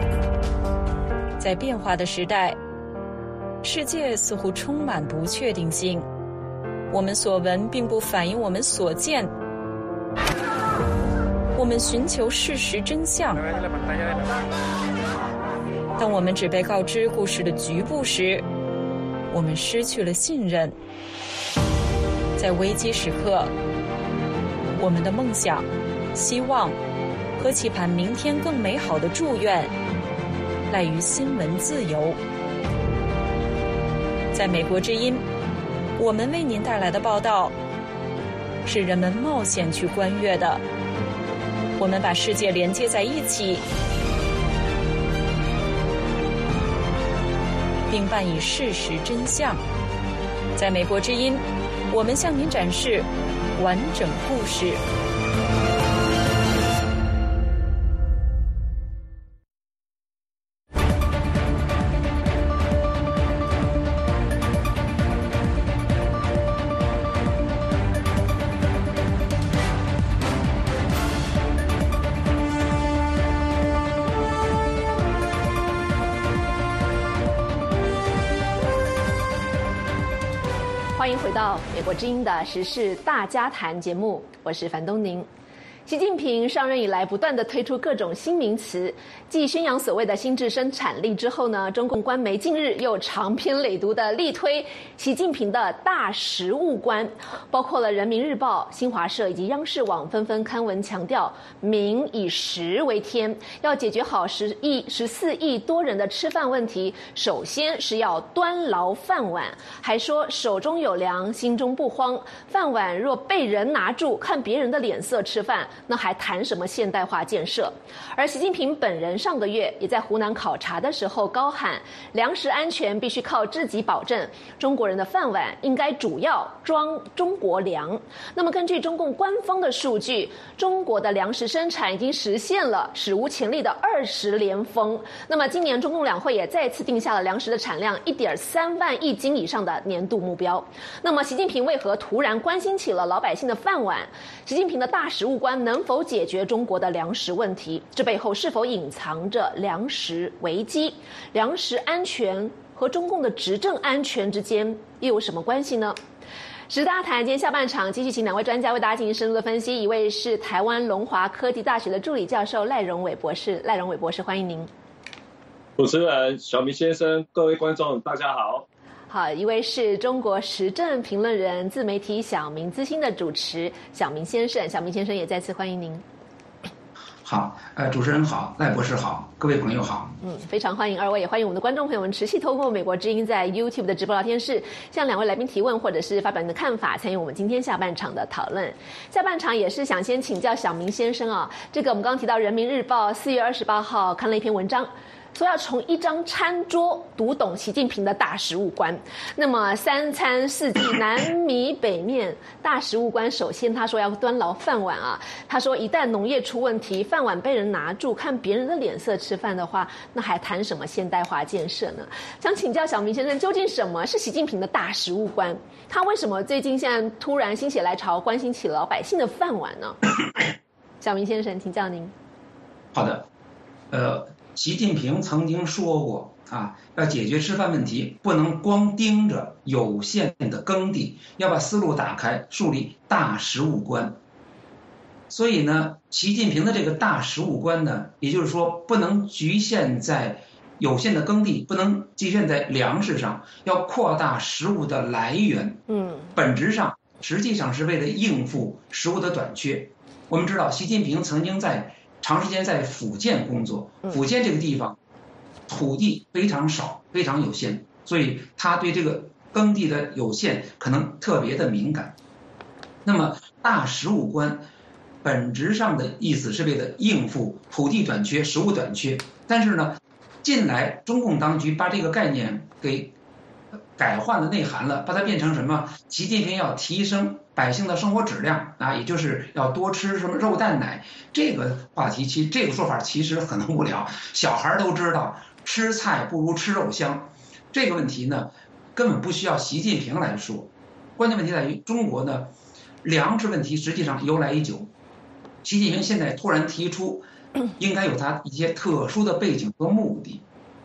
Speaker 4: 在变化的时代，世界似乎充满不确定性，我们所闻并不反映我们所见，我们寻求事实真相。当我们只被告知故事的局部时，我们失去了信任。在危机时刻，我们的梦想、希望和期盼明天更美好的祝愿，赖于新闻自由。在美国之音，我们为您带来的报道是人们冒险去观阅的。我们把世界连接在一起，并伴以事实真相。在美国之音，我们向您展示完整故事。
Speaker 1: 欢迎回到美国之音的时事大家谈节目，我是樊东宁。习近平上任以来，不断地推出各种新名词，继宣扬所谓的新质生产力之后呢，中共官媒近日又长篇累牍地力推习近平的大食物观，包括了人民日报、新华社以及央视网纷纷刊文强调，民以食为天，要解决好14亿多人的吃饭问题，首先是要端牢饭碗，还说手中有粮，心中不慌，饭碗若被人拿住，看别人的脸色吃饭，那还谈什么现代化建设？而习近平本人上个月也在湖南考察的时候高喊，粮食安全必须靠自己保证，中国人的饭碗应该主要装中国粮。那么根据中共官方的数据，中国的粮食生产已经实现了史无前例的20连丰。那么今年中共两会也再次定下了粮食的产量1.3万亿斤以上的年度目标。那么习近平为何突然关心起了老百姓的饭碗？习近平的大食物观能否解决中国的粮食问题？这背后是否隐藏着粮食危机？粮食安全和中共的执政安全之间又有什么关系呢？时事大家谈今天下半场继续请两位专家为大家进行深入的分析，一位是台湾龙华科技大学的助理教授赖荣伟博士，赖荣伟博士欢迎您。
Speaker 3: 主持人小明先生，各位观众大家好。
Speaker 1: 好，一位是中国时政评论人、自媒体小明资讯的主持小明先生，小明先生也再次欢迎您。
Speaker 2: 好，主持人好，赖博士好，各位朋友好。
Speaker 1: 非常欢迎二位，也欢迎我们的观众朋友们持续透过美国之音在 YouTube 的直播聊天室向两位来宾提问，或者是发表您的看法，参与我们今天下半场的讨论。下半场也是想先请教小明先生啊，这个我们刚刚提到《人民日报》4月28号看了一篇文章，说要从一张餐桌读懂习近平的大食物观。那么3餐4季南米北面，大食物观首先他说要端牢饭碗啊。他说一旦农业出问题，饭碗被人拿住，看别人的脸色吃饭的话，那还谈什么现代化建设呢？想请教小明先生，究竟什么是习近平的大食物观？他为什么最近现在突然心血来潮关心起了老百姓的饭碗呢？小明先生，请教您。
Speaker 2: 好的，习近平曾经说过啊，要解决吃饭问题，不能光盯着有限的耕地，要把思路打开，树立大食物观。所以呢，习近平的这个大食物观呢，也就是说，不能局限在有限的耕地，不能局限在粮食上，要扩大食物的来源。本质上实际上是为了应付食物的短缺。我们知道，习近平曾经长时间在福建工作，福建这个地方土地非常少，非常有限，所以他对这个耕地的有限可能特别的敏感。那么大食物观本质上的意思是为了应付土地短缺、食物短缺，但是呢，近来中共当局把这个概念给改换了内涵了，把它变成什么？习近平要提升百姓的生活质量啊，也就是要多吃什么肉蛋奶。这个话题这个说法其实很无聊，小孩都知道吃菜不如吃肉香。这个问题呢，根本不需要习近平来说。关键问题在于中国呢，粮食问题实际上由来已久。习近平现在突然提出，应该有他一些特殊的背景和目的。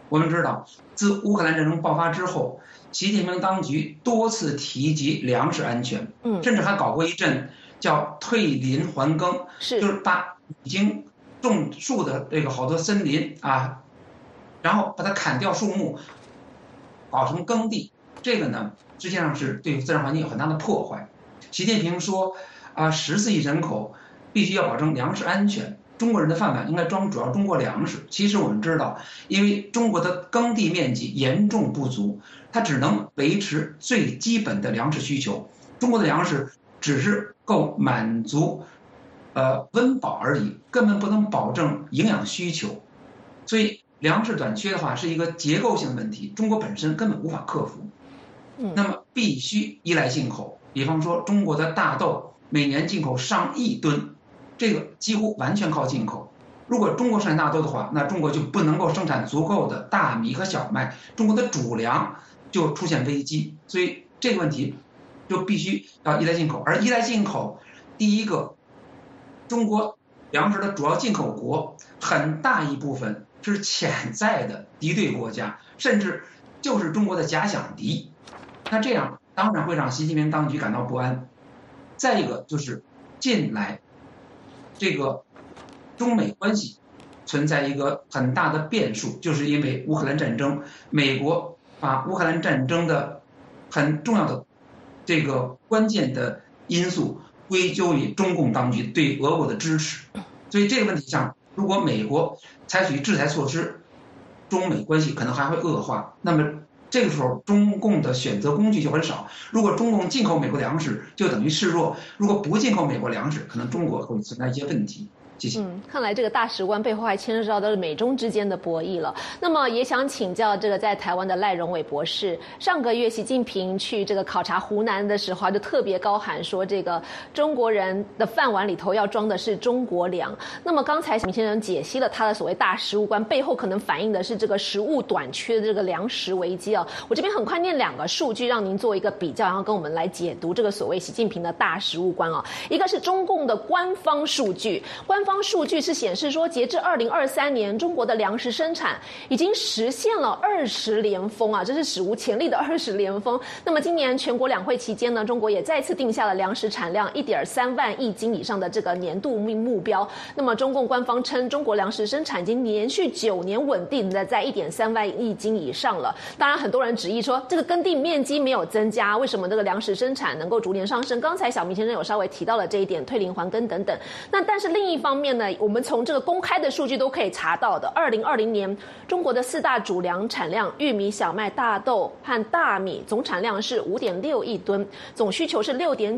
Speaker 2: 我们知道，自乌克兰战争爆发之后，习近平当局多次提及粮食安全，甚至还搞过一阵叫退林还耕，就是把已经种树的这个好多森林啊，然后把它砍掉树木，搞成耕地。这个呢，实际上是对自然环境有很大的破坏。习近平说14亿人口必须要保证粮食安全。中国人的饭碗应该装主要中国粮食。其实我们知道，因为中国的耕地面积严重不足，它只能维持最基本的粮食需求。中国的粮食只是够满足温饱而已，根本不能保证营养需求。所以粮食短缺的话是一个结构性问题，中国本身根本无法克服。那么必须依赖进口，比方说中国的大豆每年进口上亿吨。这个几乎完全靠进口。如果中国生产大豆的话，那中国就不能够生产足够的大米和小麦，中国的主粮就出现危机。所以这个问题就必须要依赖进口。而依赖进口，第一个，中国粮食的主要进口国很大一部分是潜在的敌对国家，甚至就是中国的假想敌。那这样当然会让习近平当局感到不安。再一个就是近来这个中美关系存在一个很大的变数，就是因为乌克兰战争，美国把乌克兰战争的很重要的这个关键的因素归咎于中共当局对俄国的支持。所以这个问题上，如果美国采取制裁措施，中美关系可能还会恶化。那么这个时候中共的选择工具就很少。如果中共进口美国粮食，就等于示弱；如果不进口美国粮食，可能中国会存在一些问题。谢谢。
Speaker 1: 看来这个大使馆背后还牵涉到的是美中之间的博弈了。那么也想请教这个在台湾的赖荣伟博士，上个月习近平去这个考察湖南的时候，就特别高喊说，这个中国人的饭碗里头要装的是中国粮。那么刚才闵先生解析了他的所谓大食物观背后可能反映的是这个食物短缺的这个粮食危机啊。我这边很快念2个数据让您做一个比较，然后跟我们来解读这个所谓习近平的大食物观啊。一个是中共的官方数据，官方数据是显示说，截至2023年，中国的粮食生产已经实现了20连丰啊，这是史无前例的20连丰。那么今年全国两会期间呢，中国也再次定下了粮食产量1.3万亿斤以上的这个年度目标。那么中共官方称，中国粮食生产已经连续9年稳定的在1.3万亿斤以上了。当然，很多人质疑说，这个耕地面积没有增加，为什么这个粮食生产能够逐年上升？刚才小明先生有稍微提到了这一点，退林还耕等等。那但是另一方面呢，我们从这个公开的数据都可以查到的，2020年中国的4大主粮产量，玉米、小麦、大豆和大米总产量是5.6亿吨，总需求是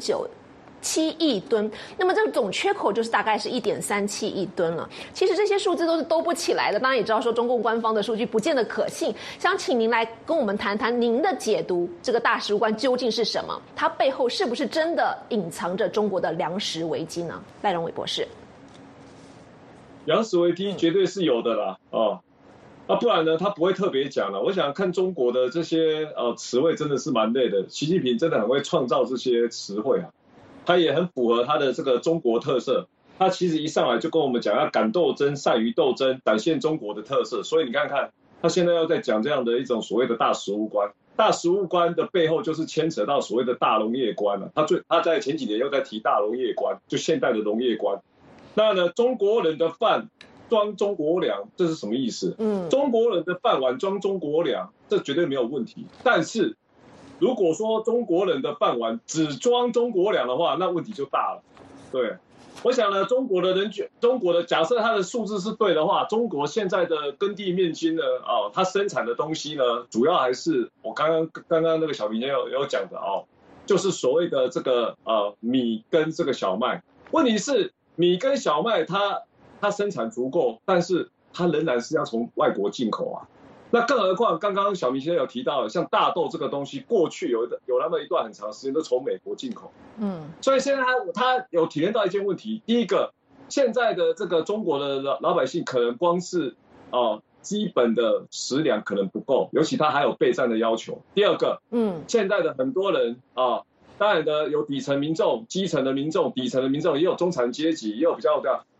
Speaker 1: 6.97亿吨，那么这个总缺口就是大概是1.37亿吨了。其实这些数字都是兜不起来的，当然也知道说中共官方的数据不见得可信。想请您来跟我们谈谈您的解读，这个大食物观究竟是什么？它背后是不是真的隐藏着中国的粮食危机呢？赖荣伟博士。
Speaker 3: 粮食危机绝对是有的啦，不然呢，他不会特别讲了。我想看中国的这些词汇真的是蛮累的，习近平真的很会创造这些词汇啊，他也很符合他的这个中国特色。他其实一上来就跟我们讲要敢斗争、善于斗争，展现中国的特色。所以你看看，他现在要在讲这样的一种所谓的大食物观。大食物观的背后就是牵扯到所谓的大农业观了。他在前几年又在提大农业观，就现代的农业观。那呢，中国人的饭装中国粮，这是什么意思？中国人的饭碗装中国粮，这绝对没有问题。但是如果说中国人的饭碗只装中国粮的话，那问题就大了。对，我想呢，中国的假设它的数字是对的话，中国现在的耕地面积呢，它生产的东西呢，主要还是我刚刚那个小明有讲的就是所谓的这个米跟这个小麦。问题是米跟小麦它生产足够，但是它仍然是要从外国进口啊。那更何况刚刚小明先生有提到，像大豆这个东西，过去有那么一段很长时间都从美国进口。所以现在他有体验到一件问题，第一个，现在的这个中国的老百姓可能光是基本的食粮可能不够，尤其他还有备战的要求。第二个，现在的很多人当然的有底层民众、基层的民众、底层的民众，也有中产阶级，也有比较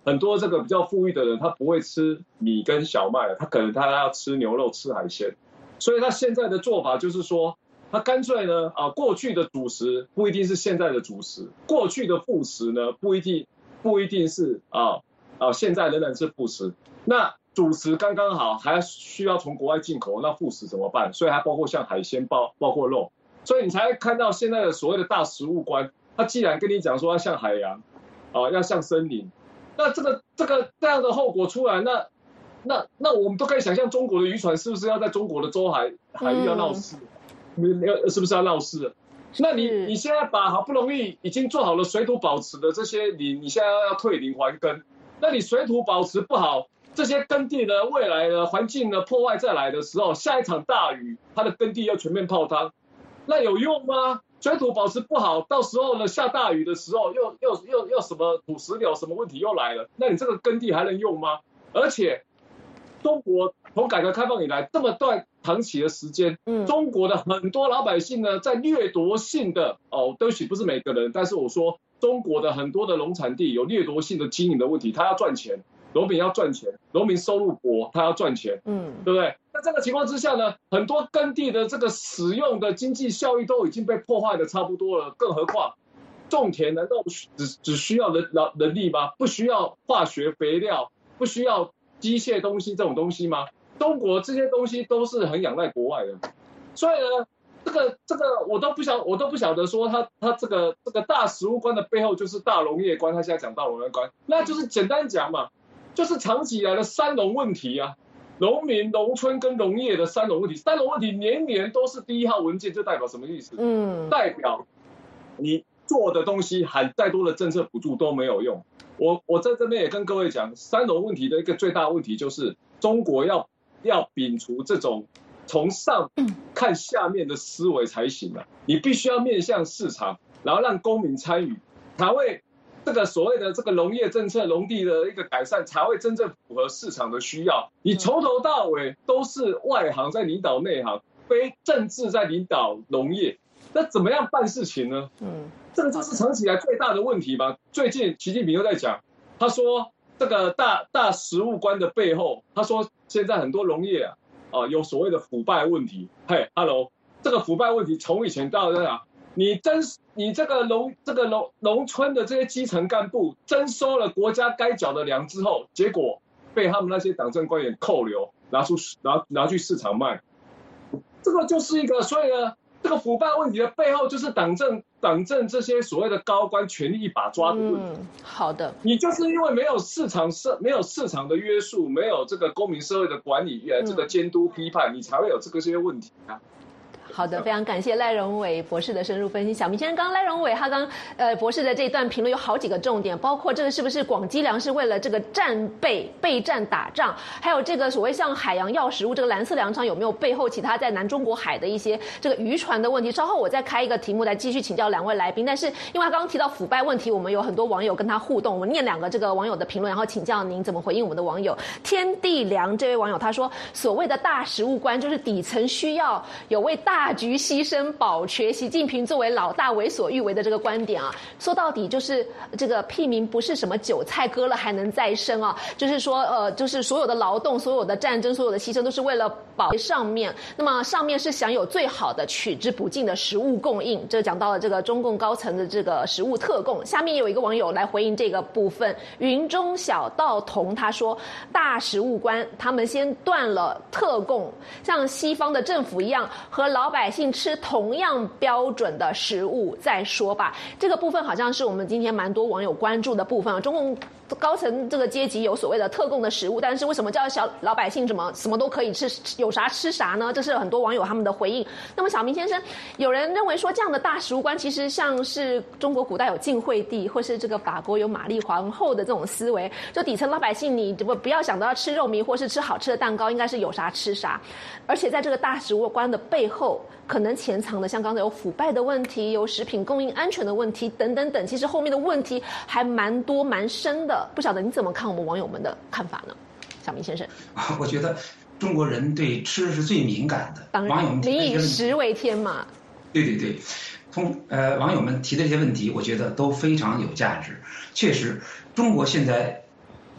Speaker 3: 很多这个比较富裕的人，他不会吃米跟小麦，他可能他要吃牛肉、吃海鲜，所以他现在的做法就是说，他干脆呢过去的主食不一定是现在的主食，过去的副食呢不一定是现在仍然是副食，那主食刚刚好，还需要从国外进口，那副食怎么办？所以还包括像海鲜包括肉，所以你才看到现在的所谓的大食物观，他既然跟你讲说要像海洋要像森林，那这样的后果出来，那我们都可以想象中国的渔船是不是要在中国的周海域要闹事，是不是要闹事？那你现在把好不容易已经做好了水土保持的这些你现在要退林还耕，那你水土保持不好，这些耕地呢未来的环境的破坏再来的时候，下一场大雨，它的耕地要全面泡汤，那有用吗？水土保持不好，到时候呢下大雨的时候又什么土石流什么问题又来了，那你这个耕地还能用吗？而且中国从改革开放以来这么段长期的时间，中国的很多老百姓呢在掠夺性的对不起不是每个人，但是我说中国的很多的农产地有掠夺性的经营的问题，他要赚钱，农民要赚钱，农民收入薄，他要赚钱，对不对？那这个情况之下呢，很多耕地的这个使用的经济效益都已经被破坏的差不多了，更何况种田难道只需要人力吗？不需要化学肥料，不需要机械东西这种东西吗？中国这些东西都是很仰赖国外的，所以呢，这个我都不晓得说他这个大食物观的背后就是大农业观，他现在讲大农业观，那就是简单讲嘛，就是长期以来的三农问题啊，农民、农村跟农业的三农问题，三农问题年年都是第一号文件，就代表什么意思？代表你做的东西喊再多的政策补助都没有用。我在这边也跟各位讲，三农问题的一个最大问题就是中国要摒除这种从上看下面的思维才行啊！你必须要面向市场，然后让公民参与，才会这个所谓的这个农业政策、农地的一个改善，才会真正符合市场的需要。你从头到尾都是外行在领导内行，非政治在领导农业，那怎么样办事情呢？这个就是长期以来最大的问题吧。最近习近平又在讲，他说这个大食物观的背后，他说现在很多农业有所谓的腐败问题。嘿 ，hello， 这个腐败问题从以前到现在，你这个农村的这些基层干部征收了国家该缴的粮之后，结果被他们那些党政官员扣留，拿去市场卖，这个就是一个，所以呢，这个腐败问题的背后就是党政这些所谓的高官权力一把抓的问题。
Speaker 1: 好的，
Speaker 3: 你就是因为没有市场的约束，没有这个公民社会的管理，这个监督批判，你才会有这些问题啊。
Speaker 1: 好的，非常感谢赖荣伟博士的深入分析。小明先生，刚刚赖荣伟他博士的这一段评论有好几个重点，包括这个是不是广积粮是为了这个备战打仗，还有这个所谓像海洋要食物这个蓝色粮仓有没有背后其他在南中国海的一些这个渔船的问题。稍后我再开一个题目来继续请教两位来宾，但是因为他刚刚提到腐败问题，我们有很多网友跟他互动，我们念两个这个网友的评论，然后请教您怎么回应我们的网友。天地良这位网友他说，所谓的大食物观就是底层需要有为大局牺牲保全习近平作为老大为所欲为的这个观点啊，说到底就是这个屁民不是什么韭菜割了还能再生啊，就是说就是所有的劳动、所有的战争、所有的牺牲都是为了保上面，那么上面是享有最好的取之不尽的食物供应，这讲到了这个中共高层的这个食物特供。下面有一个网友来回应这个部分，云中小道童他说，大食物观他们先断了特供，像西方的政府一样和老百姓吃同样标准的食物再说吧。这个部分好像是我们今天蛮多网友关注的部分。中共高层这个阶级有所谓的特供的食物，但是为什么叫小老百姓什么都可以吃，有啥吃啥呢？这是很多网友他们的回应。那么小明先生，有人认为说这样的大食物观其实像是中国古代有晋惠帝，或是这个法国有玛丽皇后的这种思维，就底层老百姓你不要想到要吃肉糜或是吃好吃的蛋糕，应该是有啥吃啥。而且在这个大食物观的背后，可能潜藏的像刚才有腐败的问题，有食品供应安全的问题等等等，其实后面的问题还蛮多蛮深的。不晓得你怎么看我们网友们的看法呢？小明先生，
Speaker 2: 我觉得中国人对吃是最敏感的，
Speaker 1: 当然
Speaker 2: 网友们
Speaker 1: 民以食为天嘛。
Speaker 2: 对，网友们提的这些问题，我觉得都非常有价值。确实，中国现在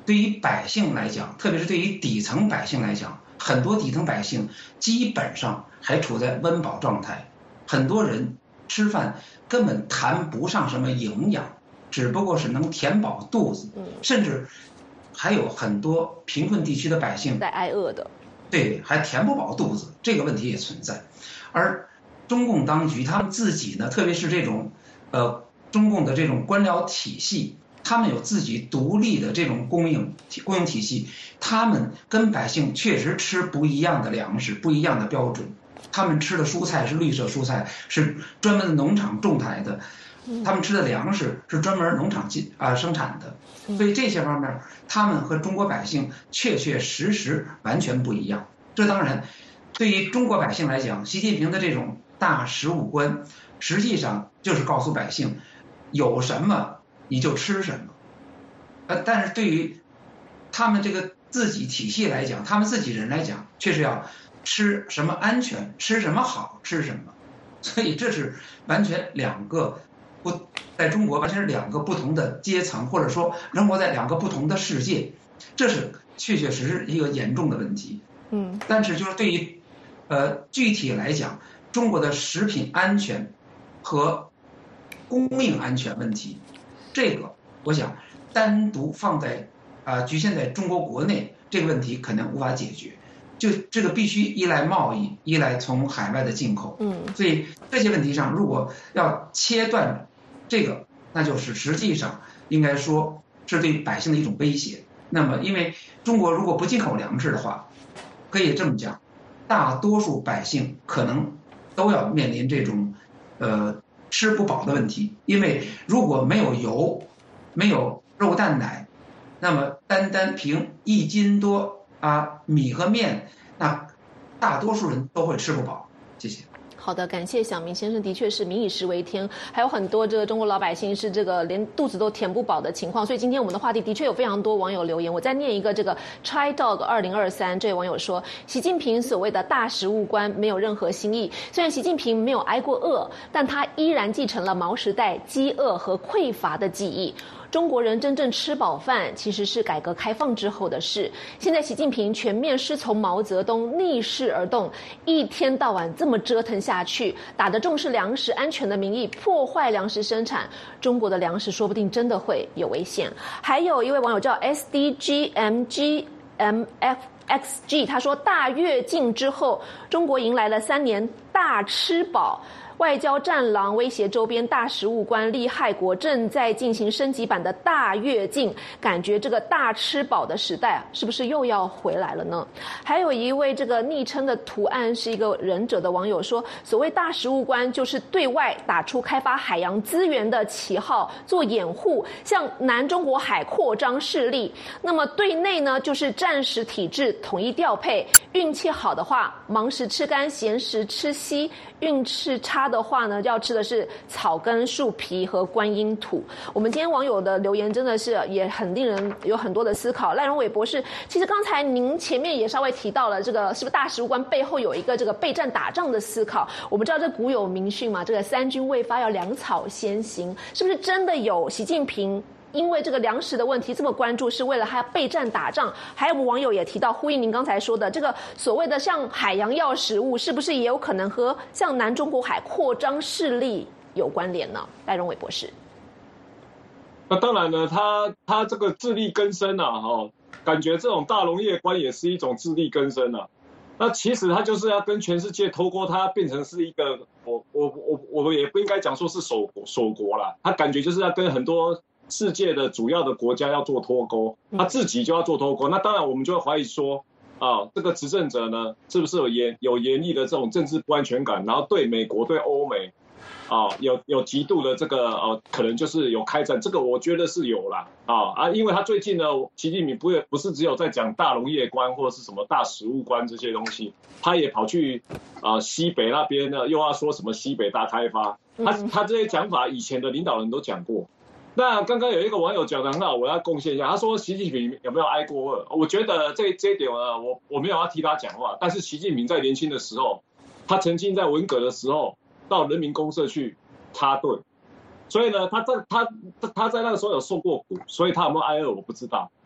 Speaker 2: 对于百姓来讲，特别是对于底层百姓来讲，很多底层百姓基本上还处在温饱状态，很多人吃饭根本谈不上什么营养，只不过是能填饱肚子，甚至还有很多贫困地区的百姓
Speaker 1: 在挨饿的，
Speaker 2: 对，还填不饱肚子，这个问题也存在。而中共当局他们自己呢，特别是这种中共的这种官僚体系，他们有自己独立的这种供应体系，他们跟百姓确实吃不一样的粮食，不一样的标准。他们吃的蔬菜是绿色蔬菜，是专门的农场种来的，他们吃的粮食是专门农场生产的，所以这些方面他们和中国百姓确实完全不一样。这当然对于中国百姓来讲，习近平的这种大食物观实际上就是告诉百姓有什么你就吃什么，但是对于他们这个自己体系来讲，他们自己人来讲，却是要吃什么安全，吃什么好，吃什么。所以这是完全在中国完全是两个不同的阶层，或者说生活在两个不同的世界，这是确实一个严重的问题。但是就是对于具体来讲，中国的食品安全和供应安全问题，这个我想单独放在局限在中国国内，这个问题可能无法解决，就这个必须依赖贸易，依赖从海外的进口。所以这些问题上，如果要切断这个，那就是实际上应该说是对百姓的一种威胁。那么因为中国如果不进口粮食的话，可以这么讲，大多数百姓可能都要面临这种吃不饱的问题。因为如果没有油，没有肉蛋奶，那么单凭1斤多米和面，那大多数人都会吃不饱。谢谢。
Speaker 1: 好的，感谢小明先生，的确是民以食为天，还有很多这个中国老百姓是这个连肚子都填不饱的情况，所以今天我们的话题的确有非常多网友留言，我再念一个这个 Chai Dog 2023，这位网友说，习近平所谓的大食物观没有任何新意，虽然习近平没有挨过饿，但他依然继承了毛时代饥饿和匮乏的记忆。中国人真正吃饱饭其实是改革开放之后的事，现在习近平全面师从毛泽东，逆势而动，一天到晚这么折腾下去，打着重视粮食安全的名义破坏粮食生产，中国的粮食说不定真的会有危险。还有一位网友叫 SDGMGMFXG， 他说大跃进之后，中国迎来了3年大吃饱，外交战狼威胁周边大食物观利害国，正在进行升级版的大跃进，感觉这个大吃饱的时代是不是又要回来了呢？还有一位这个昵称的图案是一个忍者的网友说，所谓大食物观就是对外打出开发海洋资源的旗号做掩护，向南中国海扩张势力，那么对内呢就是战时体制统一调配，运气好的话忙时吃干，闲时吃稀，运气差的话呢，要吃的是草根、树皮和观音土。我们今天网友的留言真的是也很令人有很多的思考。赖荣伟博士，其实刚才您前面也稍微提到了这个是不是大食物观背后有一个这个备战打仗的思考？我们知道这古有名训嘛，这个3军未发要粮草先行，是不是真的有习近平因为这个粮食的问题这么关注，是为了他备战打仗？还有网友也提到，呼应您刚才说的这个所谓的像海洋要食物，是不是也有可能和像南中国海扩张势力有关联呢？赖荣伟博士。
Speaker 3: 那当然呢，他这个自力更生感觉这种大农业观也是一种自力更生啊。那其实他就是要跟全世界脱钩，他变成是一个我也不应该讲说是守国啦，他感觉就是要跟很多世界的主要的国家要做脱钩，他自己就要做脱钩。那当然我们就会怀疑说这个执政者呢是不是有严厉的这种政治不安全感，然后对美国对欧美有极度的这个可能就是有开战，这个我觉得是有啦因为他最近呢，习近平不是只有在讲大农业观或者是什么大食物观这些东西，他也跑去西北那边呢又要说什么西北大开发，他这些讲法以前的领导人都讲过。那刚刚有一个网友讲得很好，我要贡献一下。他说习近平有没有挨过饿？我觉得这一点我没有要替他讲话，但是习近平在年轻的时候，他曾经在文革的时候到人民公社去插队，所以呢，他在那个时候有受过苦，所以他有没有挨饿我不知道。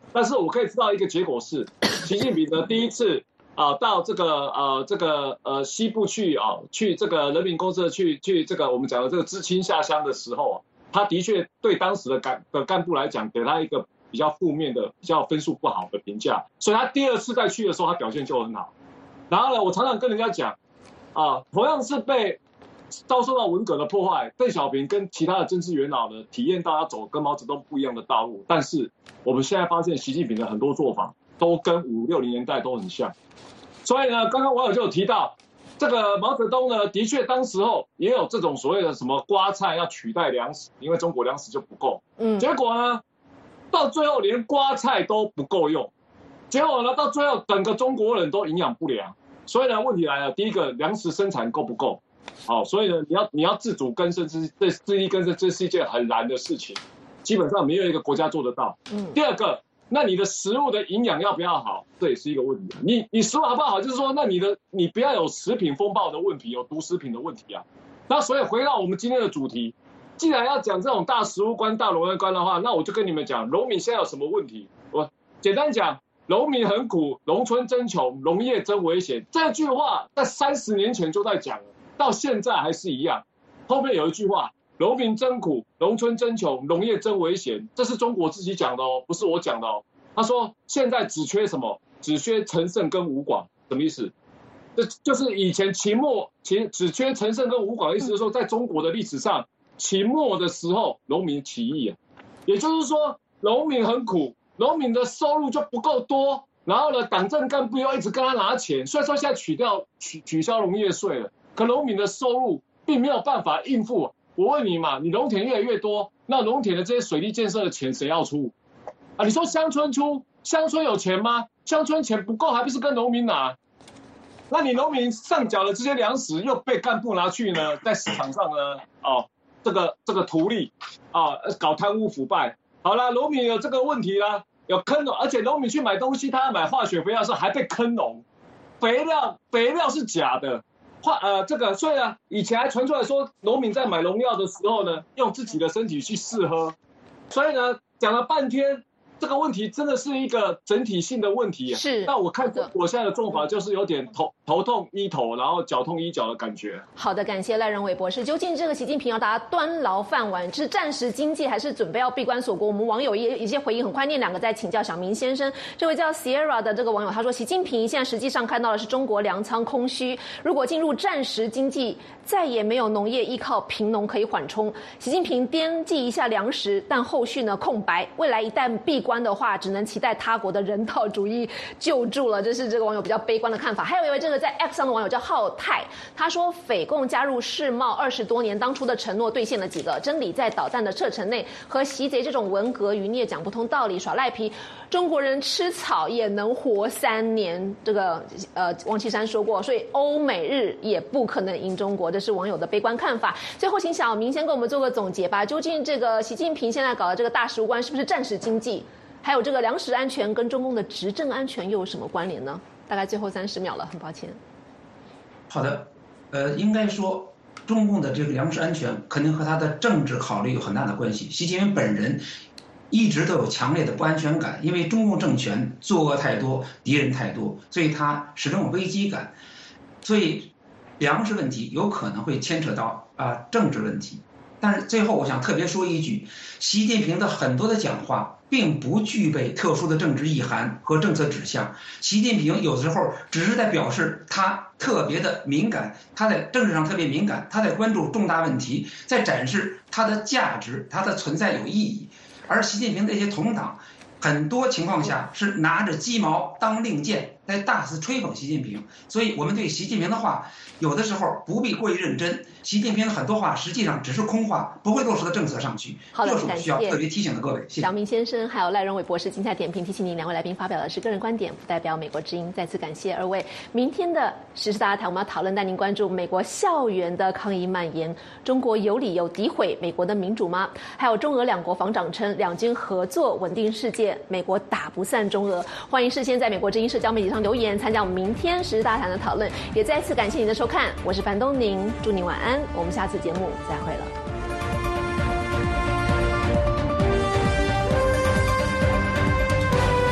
Speaker 3: 但是我可以知道一个结果是，习近平的第一次到这个西部去去这个人民公社去这个我们讲的这个知青下乡的时候，他的确对当时的干部来讲，给他一个比较负面的、比较分数不好的评价，所以他第二次再去的时候，他表现就很好。然后呢，我常常跟人家讲，同样是被遭受到文革的破坏，邓小平跟其他的政治元老呢，体验到要走跟毛泽东不一样的道路，但是我们现在发现习近平的很多做法都跟50、60年代都很像。所以呢，刚刚网友就有提到，这个毛泽东呢，的确当时候也有这种所谓的什么瓜菜要取代粮食，因为中国粮食就不够。结果呢，到最后连瓜菜都不够用，结果呢，到最后整个中国人都营养不良。所以呢，问题来了，第一个，粮食生产够不够？所以呢，你要自主更生，自力更生，这是一件很难的事情，基本上没有一个国家做得到。第二个，那你的食物的营养要不要好，这也是一个问题。你食物好不好，就是说，那你不要有食品风暴的问题，有毒食品的问题啊。那所以回到我们今天的主题，既然要讲这种大食物观、大农业观的话，那我就跟你们讲，农民现在有什么问题？我简单讲，农民很苦，农村真穷，农业真危险。这句话在30年前就在讲了，到现在还是一样。后面有一句话，农民真苦，农村真穷，农业真危险，这是中国自己讲的不是我讲的他说现在只缺什么？只缺陈胜跟吴广，什么意思？这就是以前秦末只缺陈胜跟吴广，意思是说，在中国的历史上，秦末的时候农民起义也就是说农民很苦，农民的收入就不够多，然后呢，党政干部又一直跟他拿钱，虽然说现在取消农业税了，可农民的收入并没有办法应付。我问你嘛，你农田越来越多，那农田的这些水利建设的钱谁要出？你说乡村出，乡村有钱吗？乡村钱不够，还不是跟农民拿？那你农民上缴的这些粮食又被干部拿去呢，在市场上呢，这个图利搞贪污腐败。好了，农民有这个问题啦，有坑农，而且农民去买东西，他要买化学肥料的时候还被坑农，肥料是假的。所以呢，以前还传出来说，农民在买农药的时候呢，用自己的身体去试喝。所以呢，讲了半天，这个问题真的是一个整体性的问题。
Speaker 1: 是。
Speaker 3: 那我看我现在的做法就是有点头痛医头，然后脚痛医脚的感觉。
Speaker 1: 好的，感谢赖仁伟博士。究竟这个习近平要大家端牢饭碗，是暂时经济，还是准备要闭关锁国？我们网友一些回应，很快念两个在请教小明先生。这位叫 Sierra 的这个网友他说，习近平现在实际上看到的是中国粮仓空虚，如果进入暂时经济，再也没有农业依靠贫农可以缓冲。习近平编辑一下粮食，但后续呢空白，未来一旦闭关的话，只能期待他国的人道主义救助了。这是这个网友比较悲观的看法。还有一位这个在 X 上的网友叫浩泰，他说匪共加入世贸20多年，当初的承诺兑现了几个？真理在导弹的射程内，和习贼这种文革余孽讲不通道理，耍赖皮。中国人吃草也能活3年，这个王岐山说过，所以欧美日也不可能赢中国，这是网友的悲观看法。最后请小明先给我们做个总结吧，究竟这个习近平现在搞的这个大食物观是不是暂时经济？还有这个粮食安全跟中共的执政安全又有什么关联呢？大概最后30秒了，很抱歉。
Speaker 2: 好的，应该说中共的这个粮食安全肯定和他的政治考虑有很大的关系。习近平本人一直都有强烈的不安全感，因为中共政权作恶太多，敌人太多，所以他始终有危机感。所以粮食问题有可能会牵扯到政治问题。但是最后我想特别说一句，习近平的很多的讲话并不具备特殊的政治意涵和政策指向。习近平有时候只是在表示他特别的敏感，他在政治上特别敏感，他在关注重大问题，在展示他的价值，他的存在有意义。而习近平这些同党很多情况下是拿着鸡毛当令箭，在大肆吹捧习近平。所以我们对习近平的话有的时候不必过于认真，习近平的很多话实际上只是空话，不会落实到政策上去。这是我需要特别提醒的各位。谢谢
Speaker 1: 小明先生还有赖仁伟博士精彩点评，提醒您2位来宾发表的是个人观点，不代表美国之音。再次感谢2位。明天的时事大家谈，我们要讨论带您关注美国校园的抗议蔓延，中国有理由诋毁美国的民主吗？还有中俄2国防长称两军合作稳定世界，美国打不散中俄。欢迎事先在美国之音社交媒体上留言，参加我们明天时事大谈的讨论。也再次感谢您的收看，我是樊东宁，祝您晚安，我们下次节目再会了。